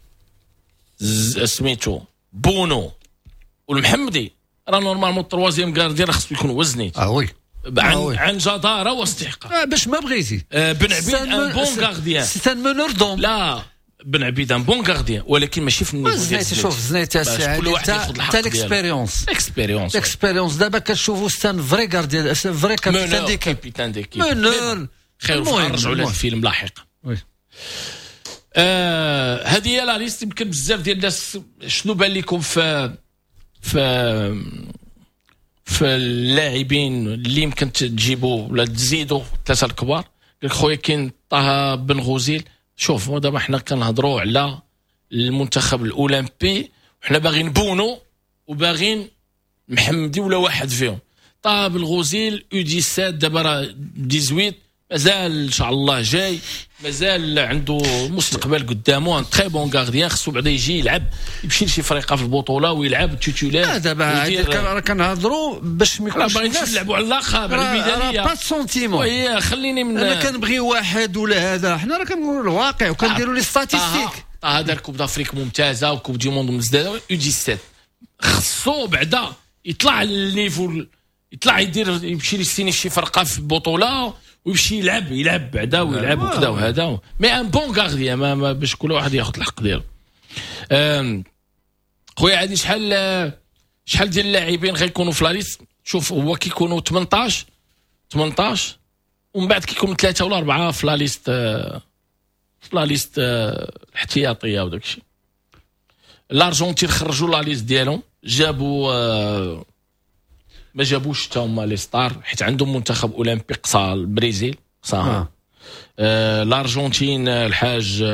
سميتو بونو والمحمدي راه نورمالمون التروازيام كارديان راه خصو يكون وزني اه وي عن, آه عن جداره واستحقاق آه باش ما بغيتي آه بن عبيد ان بون غارديان سي ان منور دوم لا بن عبيد ان بون غارديان ولكن ماشي في النيفو ديال شوف زنيت تاع كل واحد ياخذ الحق ديالو الاكسبيريونس اكسبيريونس الاكسبيريونس دابا كتشوفوا ستان فري غارديان فري كابيتان ديكيب كابيتان ديكيب منور خير نرجعوا لهذا الفيلم لاحقا وي آه هذه هي لا ليست. يمكن بزاف ديال الناس شنو بان لكم في في في اللاعبين اللي يمكن تجيبوا ولا تزيدوا ثلاثه الكبار؟ قال خويا كاين طه بن غوزيل. شوف دابا حنا كنهضروا على المنتخب الاولمبي وحنا باغيين بونو وباغيين محمدي ولا واحد فيهم. طه بن غوزيل يو سبعة عشر دابا راه ثمانية عشر مازال ان شاء الله جاي مازال عنده مستقبل قدامه ان تري بون غارديان خصو بعدا يجي يلعب يمشي لشي فريق في البطوله ويلعب تيتولار. دابا راه كنهضروا باش ما يكونش باغيين نلعبوا على اللقب على الميدانيه با سونتيمون. وي خليني من انا كنبغي واحد ولا هذا حنا راه كنقولوا الواقع وكنديروا لي ستاتيستيك. هذا الكوب دافريك ممتازه وكوب دي موند مزداده يو سبعة خصو بعدا يطلع للنيفو يطلع يدير يمشي يستيني شي فرقه في البطوله ويمشي يلعب يلعب بعدا ويلعب وكذا وهذا مي ان بون غارديان ما, ما باش كل واحد ياخذ الحق ديالو. خويا عادي شحال شحال ديال اللاعبين غيكونوا في لاليست؟ شوف هو كيكونوا ثمنطاش ثمنطاش ومن بعد كيكونوا ثلاثه ولا اربعه في لاليست في لاليست الاحتياطيه وداك الشيء. الارجنتين خرجوا لاليست ديالهم جابوا ما جابوش حتى هما لي ستار حيت عندهم منتخب اولمبي قصا البرازيل قصاها. آه. آه الارجنتين الحاج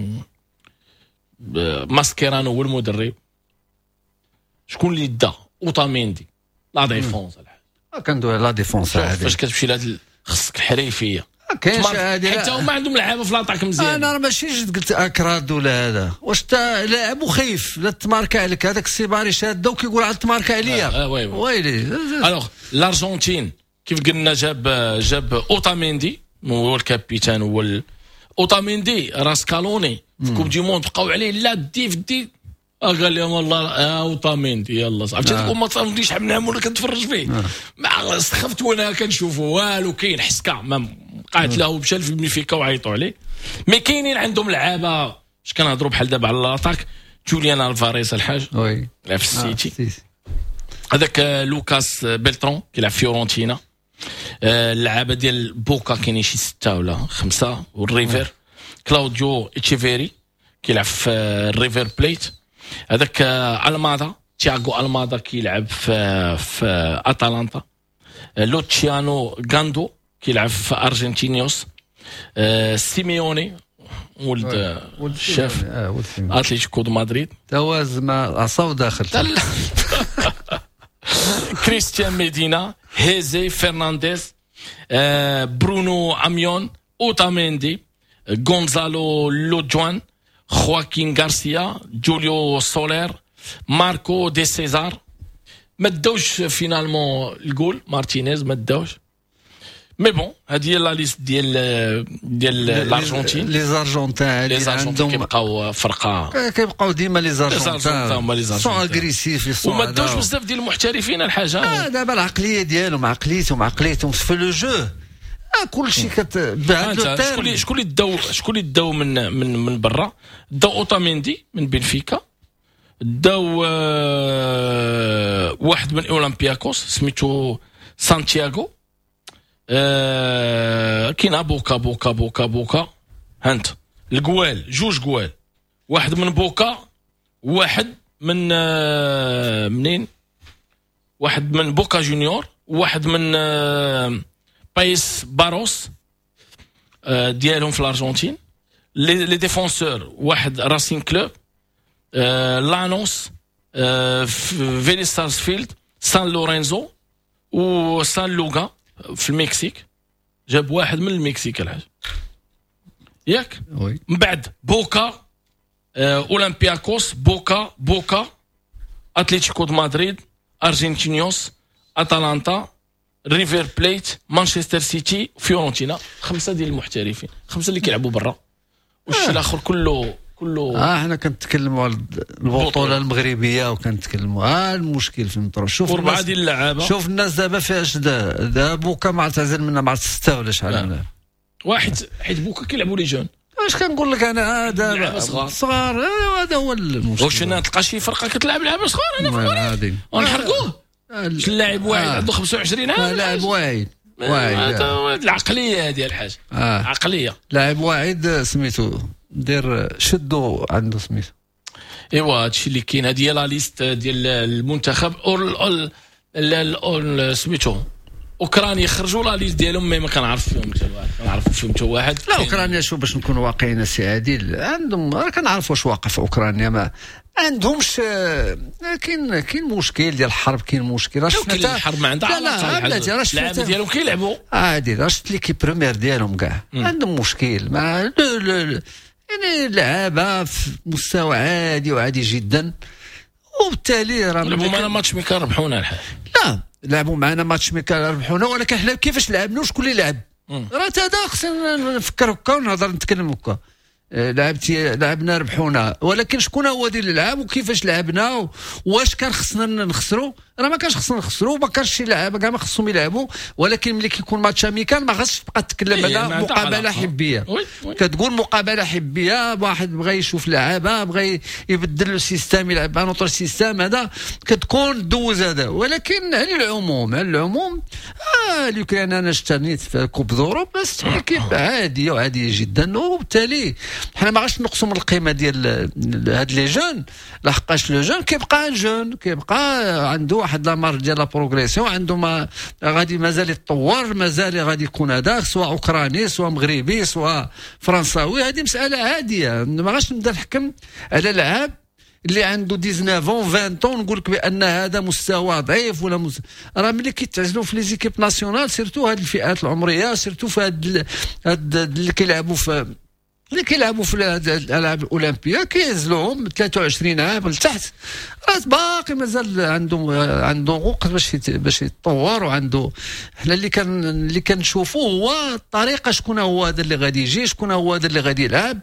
آه ماسكيرانو هو المدرب. شكون اللي دا اوتاميندي لا ديفونس الحاج كندوي لا ديفونس عادي فاش كتمشي لهاد خصك الحريفيه كاين عادي حتى هما عندهم لعابه في لاطاك مزيان. انا ماشي جيت قلت اكراد ولا هذا واش تا لاعب وخايف لا تماركا عليك هذاك السيباري شاده وكيقول عاد تماركا عليا. آه وي ويلي الوغ الارجنتين كيف قلنا جاب جاب اوتاميندي هو الكابيتان هو ال... اوتاميندي راسكالوني في كوب دي موند بقاو عليه لا دي في دي قال لهم والله اوتاميندي يلا صافي تقول ما تصاوبنيش شحال من عام وانا كنتفرج فيه ما سخفت وانا كنشوفه والو كاين حسكه ما قعدت له مشى للميفيكا وعيطوا عليه. مي كاينين عندهم لعابه اش كنهضروا بحال دابا على لاطاك جوليان الفاريز الحاج وي لعب في السيتي هذاك لوكاس بيلترون كيلعب في فيورنتينا. اللعابه ديال بوكا كاينين شي سته ولا خمسه والريفر كلاوديو اتشيفيري كيلعب في الريفر بليت. هذاك المادا تياغو المادا كيلعب في في اتلانتا. لوتشيانو غاندو كيلعب في ارجنتينيوس. آه سيميوني ولد الشاف اتليتيكو دو مدريد تواز ما عصاو داخل. كريستيان ميدينا هيزي فرنانديز آه برونو اميون اوتاميندي غونزالو لوجوان خواكين غارسيا جوليو سولير ماركو دي سيزار. ما داوش فينالمون الجول مارتينيز ما داوش مي بون هذه هي لا ليست ديال ديال الارجنتين. لي زارجونتان لي زارجنتين كيبقاو فرقه، كيبقاو ديما لي زارجونتان هما لي سون اغريسيف، وما داوش بزاف ديال المحترفين الحاجه. اه دابا العقليه ديالهم عقليتهم عقليتهم في لو جو اه كل شيء كت بهذا لو شكون اللي شكون اللي داو شكون اللي داو من من من برا. داو اوتاميندي من بنفيكا، داو آه واحد من اولمبياكوس سميتو سانتياغو، آه كاين بوكا بوكا بوكا بوكا هانت القوال جوج قوال، واحد من بوكا واحد من آه منين واحد من بوكا جونيور، واحد من آه بايس باروس آه ديالهم في الارجنتين. لي لي ديفونسور واحد راسين كلوب، آه لانوس، آه فيلي سارسفيلد، سان لورينزو وسان لوغا في المكسيك. جاب واحد من المكسيك الحاج ياك. وي من بعد بوكا، آه اولمبياكوس، بوكا بوكا اتلتيكو دو مدريد، ارجنتينيوس، اتلانتا، ريفير بليت، مانشستر سيتي، فيورنتينا. خمسه ديال المحترفين، خمسه اللي كيلعبوا برا، والشيء الاخر كله كله اه احنا كنتكلموا على البطوله المغربيه وكنتكلموا اه المشكل في المطر. شوف اربعه ديال اللعابه، شوف الناس دابا فاش دا بوكا ما اعتزل منها مع سته ولا شحال من واحد، حيت بوكا كيلعبوا لي جون. واش كنقول لك انا دابا صغار هذا هو المشكل. واش انا تلقى شي فرقه كتلعب لعبه صغار انا فهمتني ونحرقوه اللاعب واحد عنده خمسة وعشرين عام، لاعب واعد واعد العقليه هذه الحاج آه. عقليه لاعب واعد سميتو دير شدو عنده سميتو. ايوا هادشي اللي كاين. هذه هي لا ليست ديال المنتخب اول سميتو. اوكرانيا خرجوا لا ليست ديالهم ما كنعرف فيهم حتى واحد، كنعرف فيهم حتى واحد. لا اوكرانيا شوف باش نكونوا واقعيين سي عادل عندهم راه كنعرف واش واقع في اوكرانيا، ما عندهمش كاين كاين مشكل ديال الحرب، كاين مشكل راه شفنا الحرب ما عندها علاقه. لا لا راه شفنا اللعابه ديالهم كيلعبوا عادي، راه شفت ليكيب بريمير ديالهم كاع عندهم مشكل مع يعني لعابه في مستوى عادي وعادي جدا، وبالتالي راه لعبوا معنا ماتش ميكا ربحونا الحال. لا لعبوا معنا ماتش ميكا ربحونا، ولكن حنا كيفاش لعبنا وشكون اللي لعب راه هذا خصنا نفكر هكا ونهضر نتكلم هكا. لعبتي لعبنا ربحونا، ولكن شكون هو اللي لعب وكيفاش لعبنا واش كان خصنا نخسروا؟ راه ما كانش خصنا نخسروا، ما كانش شي لعابه كاع ما خصهم يلعبوا، ولكن ملي كيكون ماتش اميكان ما خصش تبقى تتكلم على مقابله حبيه. كتقول مقابله حبيه، واحد بغى يشوف لعابه، بغى يبدل السيستم يلعب ان اوتر سيستم، هذا كتكون دوز هذا. ولكن على العموم على العموم آه اليوكران انا اشتريت في كوب دوروب بس كيف عاديه وعاديه جدا، وبالتالي حنا ما غاش نقصوا من القيمه ديال هاد لي جون، لحقاش لو جون كيبقى ان جون، كيبقى عنده واحد لامار ديال لا بروغريسيون، عنده ما غادي مازال يتطور، مازال غادي يكون هذاك سواء اوكراني سواء مغربي سواء فرنساوي. هذه مساله عاديه، ما غاش نبدا نحكم على لعاب اللي عنده تسعطاش عشرين طون نقول لك بان هذا مستوى ضعيف ولا مز... راه ملي كيتعزلوا في لي زيكيب ناسيونال سيرتو هاد الفئات العمريه، سيرتو في هاد اللي كيلعبوا في اللي كيلعبوا في الالعاب الاولمبيه كينزلوهم ثلاثة وعشرين عام لتحت، راه باقي مازال عندهم عندهم وقت باش باش يتطور، وعنده حنا اللي كان اللي كنشوفوه هو الطريقه، شكون هو هذا اللي غادي يجي، شكون هو هذا اللي غادي يلعب،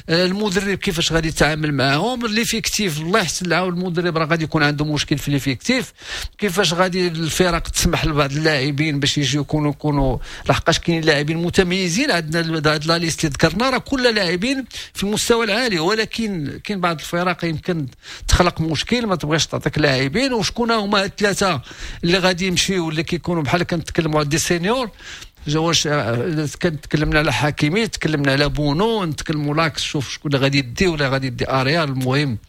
المدرب كيفاش غادي يتعامل معاهم، اللي فيكتيف الله يحسن له المدرب راه غادي يكون عنده مشكل في اللي فيكتيف، كيفاش غادي الفرق تسمح لبعض اللاعبين باش يجيو يكونوا يكونوا لحقاش كاين لاعبين متميزين. عندنا هاد لا ليست اللي ذكرنا راه كل لاعبين في المستوى العالي، ولكن كاين بعض الفرق يمكن تخلق مشكل ما تبغيش تعطيك لاعبين. وشكون هما الثلاثه اللي غادي يمشيو اللي كيكونوا بحال كنتكلموا على دي سينيور، واش كنتكلمنا على حكيمي، تكلمنا على بونو، نتكلموا لاكس، شوف شكون اللي غادي يدي ولا غادي يدي اريال. المهم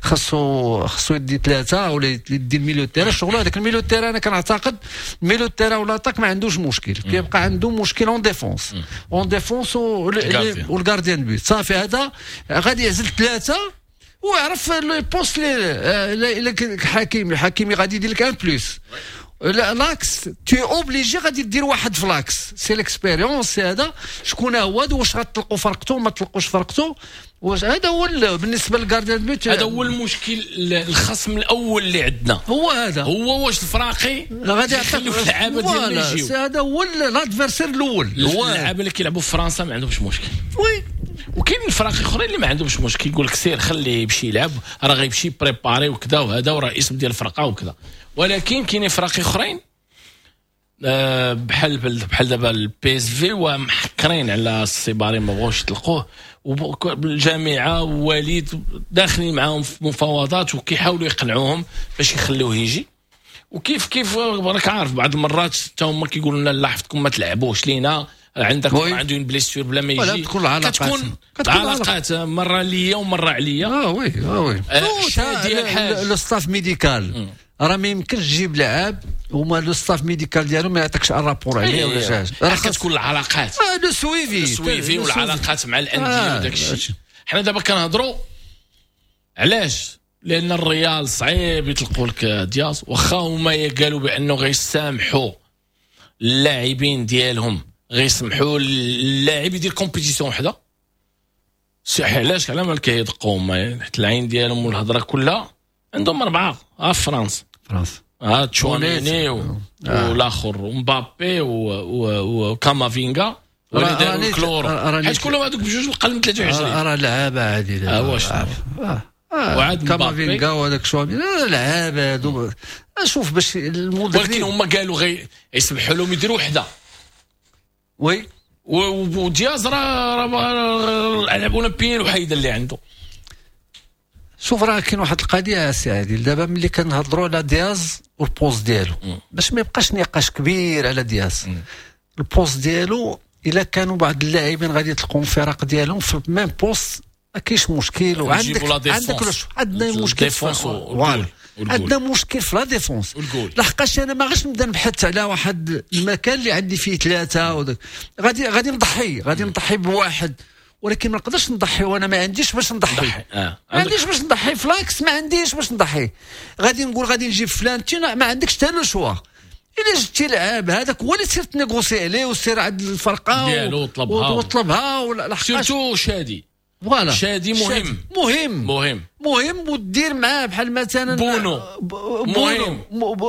خاصو خاصو يدي ثلاثه ولا يدي الميليو تيرا. الشغل هذاك الميليو تيرا انا كنعتقد الميليو تيرا ولا طاك ما عندوش مشكل، كيبقى عنده مشكل اون ديفونس اون ديفونس والغارديان بيت صافي. هذا غادي يعزل ثلاثه ويعرف البوست اللي حكيمي حكيمي غادي يدير لك ان بليس، لا لاكس تي اوبليجي غادي دير واحد في لاكس سي ليكسبيريونس هذا شكون هو واش غتلقوا فرقته ما تلقوش فرقته واش هذا هو بالنسبه للكارديان بيوت هذا هو المشكل الخصم الاول اللي عندنا هو هذا هو واش الفراقي غادي يخليو اللعابه ديالنا يجيو هذا هو الادفيرسير الاول هو اللعابه اللي كيلعبوا في فرنسا ما عندهمش مشكل وي وكاين الفراقي اخرين اللي ما عندهمش مشكل يقول لك سير خليه يمشي يلعب راه غيمشي بريباري وكذا وهذا وراه اسم ديال الفرقه وكذا ولكن كاينين فراقي اخرين أه بحال بحال دابا البي اس في ومحكرين على السيباري ما بغاوش يطلقوه والجامعه ووليد داخلين معاهم في مفاوضات وكيحاولوا يقنعوهم باش يخلوه يجي وكيف كيف راك عارف بعض المرات حتى هما كيقولوا لنا لا حفتكم ما تلعبوش لينا عندك عنده بليسيور بلا ما يجي تكون العلاقات كتكون علاقات مره ليا ومره عليا اه وي اه وي ديال لو ستاف ميديكال راه ما يمكنش تجيب لعاب وما لو ستاف ميديكال ديالو ما يعطيكش الرابور عليه ولا شي حاجه راه كتكون العلاقات اه لو سويفي لو سويفي والعلاقات مع الانديه وداك الشيء حنا دابا كنهضروا علاش لان الريال صعيب يطلقوا لك دياز واخا هما قالوا بانه غيسامحوا اللاعبين ديالهم غيسمحوا اللاعب يدير كومبيتيسيون وحده علاش على مال كيدقوا حتى العين ديالهم والهضره كلها عندهم اربعه ها في فرنسا فرنسا ها تشوانيني والاخر ومبابي وكامافينغا وليدار الكلور حيت كلهم هذوك بجوج القلم ثلاثة وعشرين راه لعابه عادي اه واش وعاد كامافينغا وهذاك شوامي لعابه هذو شوف باش المدرب ولكن هما قالوا غير يسمحوا لهم يديروا وحده وي ودياز راه الالعاب الاولمبيين الوحيده اللي عنده شوف راه كاين واحد القضيه سي عادل دابا ملي كنهضروا على دياز والبوز ديالو باش ما يبقاش نقاش كبير على دياز البوز ديالو الا كانوا بعض اللاعبين غادي يطلقوا الفرق ديالهم في الميم بوست ما كاينش مشكل وعندك عندك عندنا مشكل في عندنا مشكل في لا ديفونس لحقاش انا ما غاش نبدا نبحث على واحد المكان اللي عندي فيه ثلاثه ودك. غادي غادي نضحي غادي نضحي بواحد ولكن ما نقدرش نضحي وانا ما عنديش باش نضحي آه. ما عنديش باش نضحي فلاكس ما عنديش باش نضحي غادي نقول غادي نجيب فلان تينا ما عندكش حتى لو شوا الا جبتي لعاب هذاك هو اللي سير تنيغوسي عليه وسير عند الفرقه ديالو وطلبها وطلبها ولا سيرتو شادي فوالا شادي مهم مهم مهم مهم ودير معاه بحال مثلا بونو مهم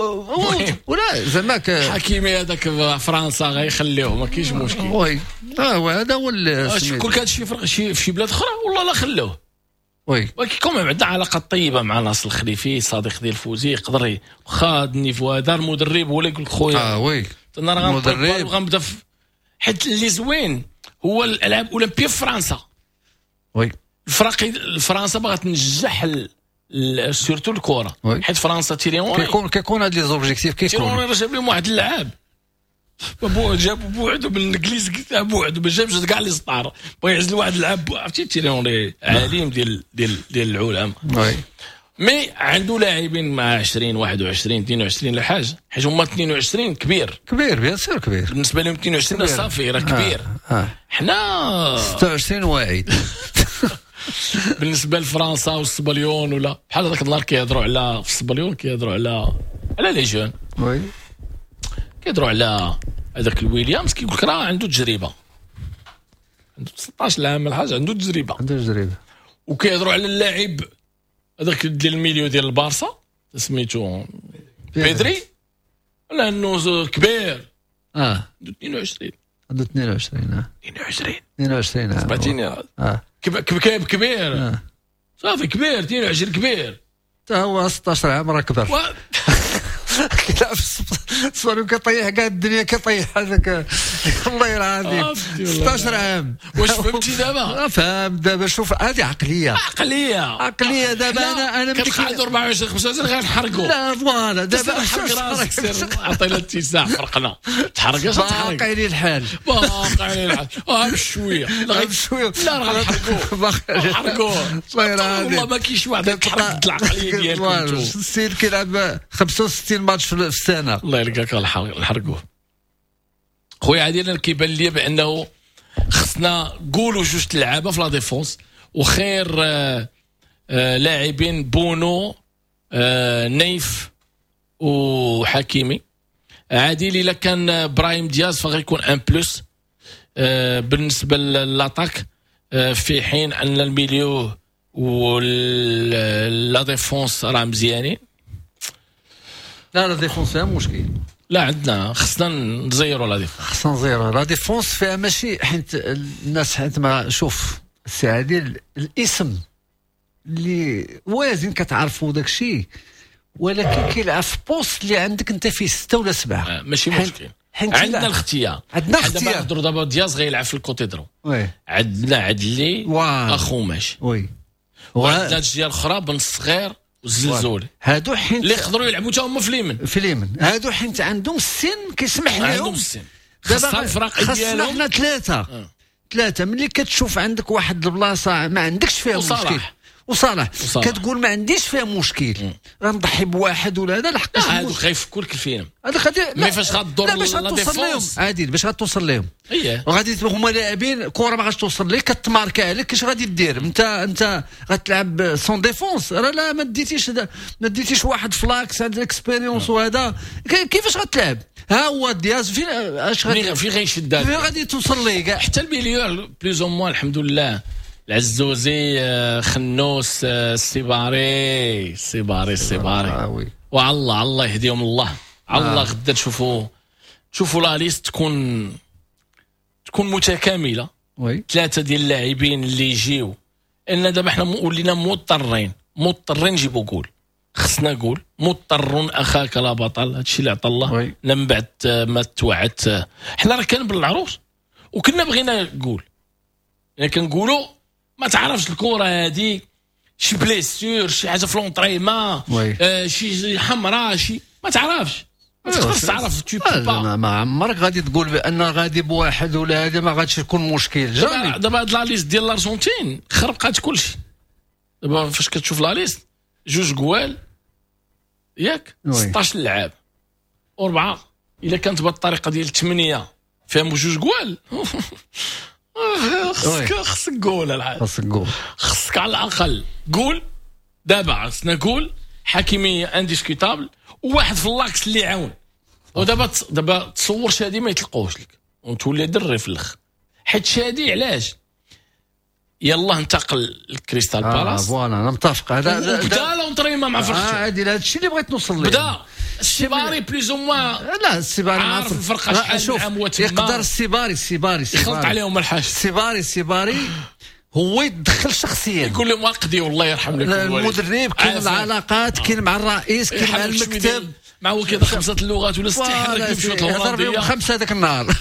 ولا زعما حكيمي هذاك فرنسا غيخليوه ما كاينش مشكل وي اه هذا هو كل كان شي فرق شي في بلاد اخرى والله لا خلوه وي ولكن كون عندنا علاقات طيبه مع ناصر الخليفي صديق ديال فوزي يقدر واخا النيفو هذا المدرب هو اللي يقول خويا اه وي انا غنبدا غنبدا حيت اللي زوين هو الالعاب الاولمبيه في فرنسا وي الفرق فرنسا بغات تنجح سورتو الكره حيت فرنسا تيريون كيكون كيكون هاد لي زوبجيكتيف كيكون تيريون جاب لهم واحد اللعاب بوعد جاب بوعدو بالانجليز بوعدو ما جابش كاع لي سطار بغا يعزل واحد اللعاب عرفتي تيريون عالم ديال ديال ديال العلماء وي مي عنده لاعبين مع عشرين واحد وعشرين اثنين وعشرين لا حاجه حيت هما اثنين وعشرين كبير كبير بيان سير كبير بالنسبه لهم اثنين وعشرين صافي راه كبير حنا ستة وعشرين واعد بالنسبه لفرنسا والسبليون ولا بحال هذاك النهار كيهضروا على في السبليون كيهضروا على على لي جون وي كيهضروا على هذاك الويليامز كيقول لك راه عنده تجربه عنده ستطاش عام الحاجه عنده تجربه عنده تجربه وكيهضروا على اللاعب هذاك ديال الميليو ديال البارسا سميتو بيدري لانه كبير اه اثنين وعشرين عنده اثنين وعشرين اه اثنين وعشرين اثنين وعشرين سمعتيني اه كبير كبير آه. صافي كبير اثنين وعشرين كبير حتى هو ستطاش عام راه كبر و... كيلعب الصوالو كيطيح كاع الدنيا كيطيح هذاك الله يرحم ستطاش عام واش فهمتي دابا؟ فهم دابا شوف هذه عقليه عقليه عقليه دابا انا انا كنقعدوا أربعة وعشرين خمسة وعشرين غنحرقوا لا فوالا دابا حرق راسك عطينا اتساع فرقنا تحرق اش تحرق باقي لي الحال باقي لي الحال اه بشويه لا بشويه لا راه غنحرقوا غنحرقوا الله يرحم والله ما كاينش واحد تحرق العقليه ديالكم السيد كيلعب خمسة وستين ماتش في السنه الله يلقاك نحرقوه خويا عادل انا كيبان لي بانه خصنا نقولوا جوج لعابه في لا ديفونس وخير آه آه لاعبين بونو آه نيف وحكيمي عادل الا كان برايم دياز فغيكون ان بلس آه بالنسبه للاطاك آه في حين ان الميليو ولا ديفونس راه مزيانين. لا لا ديفونس فيها مشكل. لا عندنا خصنا نزيروا لا ديفونس. خصنا نزيروا لا ديفونس فيها ماشي حيت الناس حيت ما شوف السي عادل الاسم اللي وازن كتعرفوا داك الشيء ولكن كيلعب في بوست اللي عندك انت فيه ستة ولا سبعة آه ماشي مشكل. عندنا الاختيار عندنا اختيار نهضروا دابا دياز غيلعب في الكوتي درو وي عندنا عدلي اخو ماشي وي وعندنا الجهه الاخرى بن الصغير والزلزولي هادو حين اللي يقدروا يلعبوا حتى هما في اليمن في اليمن هادو حين عندهم السن كيسمح لهم عندهم السن خاصة الفرق ديالهم حنا ثلاثه آه. ثلاثه ملي كتشوف عندك واحد البلاصه ما عندكش فيها مشكل وصالح كتقول ما عنديش فيها مشكل غنضحي بواحد ولا هذا لحقاش هادو خايفكوا لك الفيلم هذا غادي مي فاش غدور باش غتوصل لهم عادي باش غتوصل لهم اييه وغادي هما لاعبين كره ما غاديش توصل لك كتماركا عليك اش غادي دير انت انت غتلعب سون ديفونس راه لا ما ديتيش ما ديتيش واحد فلاكس عندك اكسبيريونس وهذا كيفاش غتلعب ها هو دياز فين اش غادي فين غيشد فين غادي توصل ليه كاع حتى الميليو بلوز او موان الحمد لله العزوزي خنوس السيباري السيباري السيباري والله الله يهديهم الله الله آه. غدا تشوفوا تشوفوا لا ليست تكون تكون متكامله وي ثلاثه ديال اللاعبين اللي يجيو ان دابا حنا ولينا مضطرين مضطرين نجيبوا جول خصنا جول مضطر اخاك لا بطل هادشي اللي عطا الله من بعد ما توعدت حنا راه كان بالعروس وكنا بغينا جول يعني كنقولوا ما تعرفش الكره هذه شي بليسير شي حاجه في لونطريمون آه شي حمراء شي ما تعرفش ما تقدرش تعرف تو با ما عمرك غادي تقول بان غادي بواحد ولا هذا ما غاديش يكون مشكل جامي دابا هاد لا ليست ديال الارجنتين خربقات كلشي دابا فاش كتشوف لا ليست جوج جوال ياك ستطاش لعاب اربعه الا كانت بهذه الطريقه ديال ثمانية فيهم جوج جوال خصك خصك جول العاد خصك جول خصك على الاقل جول دابا خصنا جول حكيميه انديسكوتابل وواحد في اللاكس اللي يعاون ودابا دابا تصور شادي ما يطلقوش لك وتولي دري في الاخر حيت شادي علاش يلا انتقل لكريستال آه بالاس فوالا انا متفق هذا بدا لونطريمون مع فرقته اه عادي هذا الشيء اللي بغيت نوصل ليه بدا السيباري بلوز او موان لا السيباري عارف الفرقه شحال عام وتما يقدر السيباري السيباري يخلط عليهم الحاج السيباري السيباري هو يتدخل شخصيا يقول لهم واقدي والله يرحم لك المدرب كاين العلاقات كاين مع الرئيس كاين مع المكتب ما هو كذا خمسه اللغات ولا ست يحرك بشويه الهولنديه خمسه هذاك النهار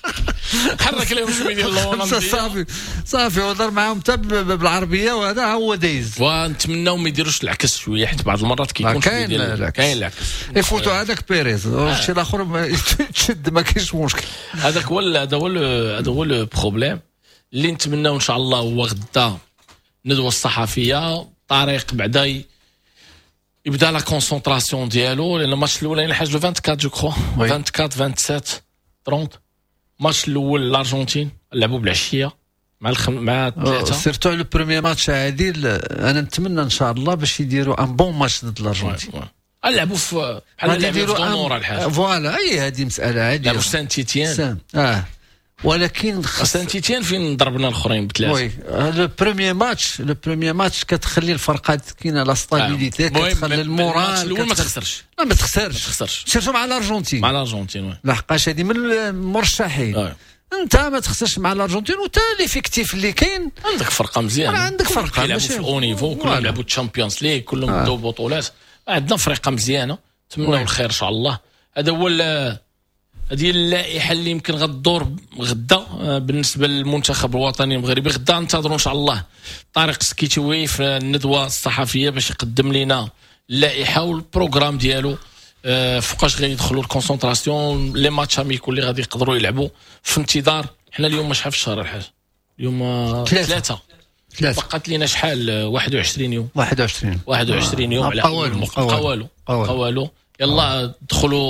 حرك لهم شويه ديال الهولنديه صافي صافي وهضر معاهم حتى بالعربيه وهذا هو دايز ونتمناو ما يديروش العكس شويه حيت بعض المرات كيكون شويه ديال كاين العكس يفوتوا هذاك بيريز والشيء الاخر تشد ما كاينش مشكل هذاك هو هذا هو هذا هو البروبليم اللي نتمناو ان شاء الله هو غدا ندوه الصحفيه طريق بعدا يبدا لا كونسونطراسيون ديالو لان الماتش الاولاني الحاج لو أربعة وعشرين جو كرو أربعة وعشرين سبعة وعشرين ثلاثين الماتش الاول الارجنتين لعبوا بالعشيه مع الخم... مع ثلاثه سيرتو لو بروميير ماتش عادل انا نتمنى ان شاء الله باش يديروا ان بون ماتش ضد الارجنتين لعبوا في بحال يديروا دونور الحاجه فوالا اي هذه مساله عاديه لعبوا سان تيتيان اه ولكن سان تيتيان فين ضربنا الاخرين بثلاثه وي لو بروميير ماتش لو بروميير ماتش كتخلي الفرقه كاينه لا ستابيليتي كتخلي المورال الاول ما تخسرش لا ما تخسرش ما تخسرش سيرتو مع الارجنتين مع الارجنتين لحقاش هذه من المرشحين انت ما تخسرش مع الارجنتين وتا ليفيكتيف اللي كاين عندك فرقه مزيانه عندك فرقه يلعبوا في الاو نيفو كلهم يلعبوا الشامبيونز ليغ كلهم بداو بطولات عندنا فرقه مزيانه نتمنوا الخير ان شاء الله هذا هو هذه اللائحه اللي يمكن غدور غدا بالنسبه للمنتخب الوطني المغربي غدا ننتظروا ان شاء الله طارق سكيتوي في الندوه الصحفيه باش يقدم لنا اللائحه والبروغرام ديالو فوقاش غيدخلوا الكونسونطراسيون لي ماتش اميكو اللي غادي يقدروا يلعبوا في انتظار حنا اليوم شحال في الشهر الحاج اليوم ثلاثه بقات لينا شحال واحد وعشرين يوم واحد وعشرين واحد وعشرين يوم على قوالو قوالو قوالو يلا دخلوا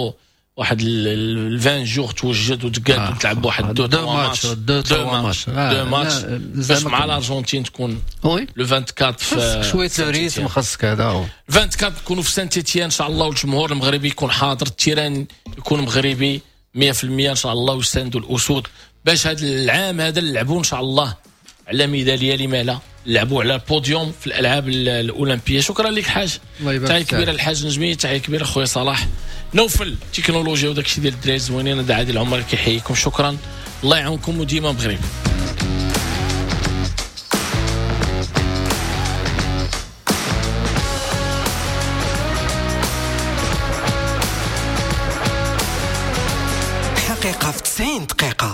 واحد ال عشرين جور توجد وتقاد آه. وتلعب واحد دو دو ماتش دو ماتش دو ماتش باش مع الارجنتين تكون وي لو أربعة وعشرين في شويه الريتم خاصك هذا هو أربعة وعشرين نكونوا في سانت إتيان ان شاء الله والجمهور المغربي يكون حاضر التيران يكون مغربي مية في المية ان شاء الله ويساندوا الاسود باش هذا العام هذا نلعبوا ان شاء الله على ميداليه لما لا لعبوا على البوديوم في الالعاب الاولمبيه. شكرا لك الحاج تحيه كبيره الحاج نجمي تحيه كبيره خويا صلاح نوفل تكنولوجيا وداك الشيء ديال الدراري زوينين. هذا عادل العمر كيحييكم شكرا الله يعاونكم وديما مغرب. حقيقة في تسعين دقيقة.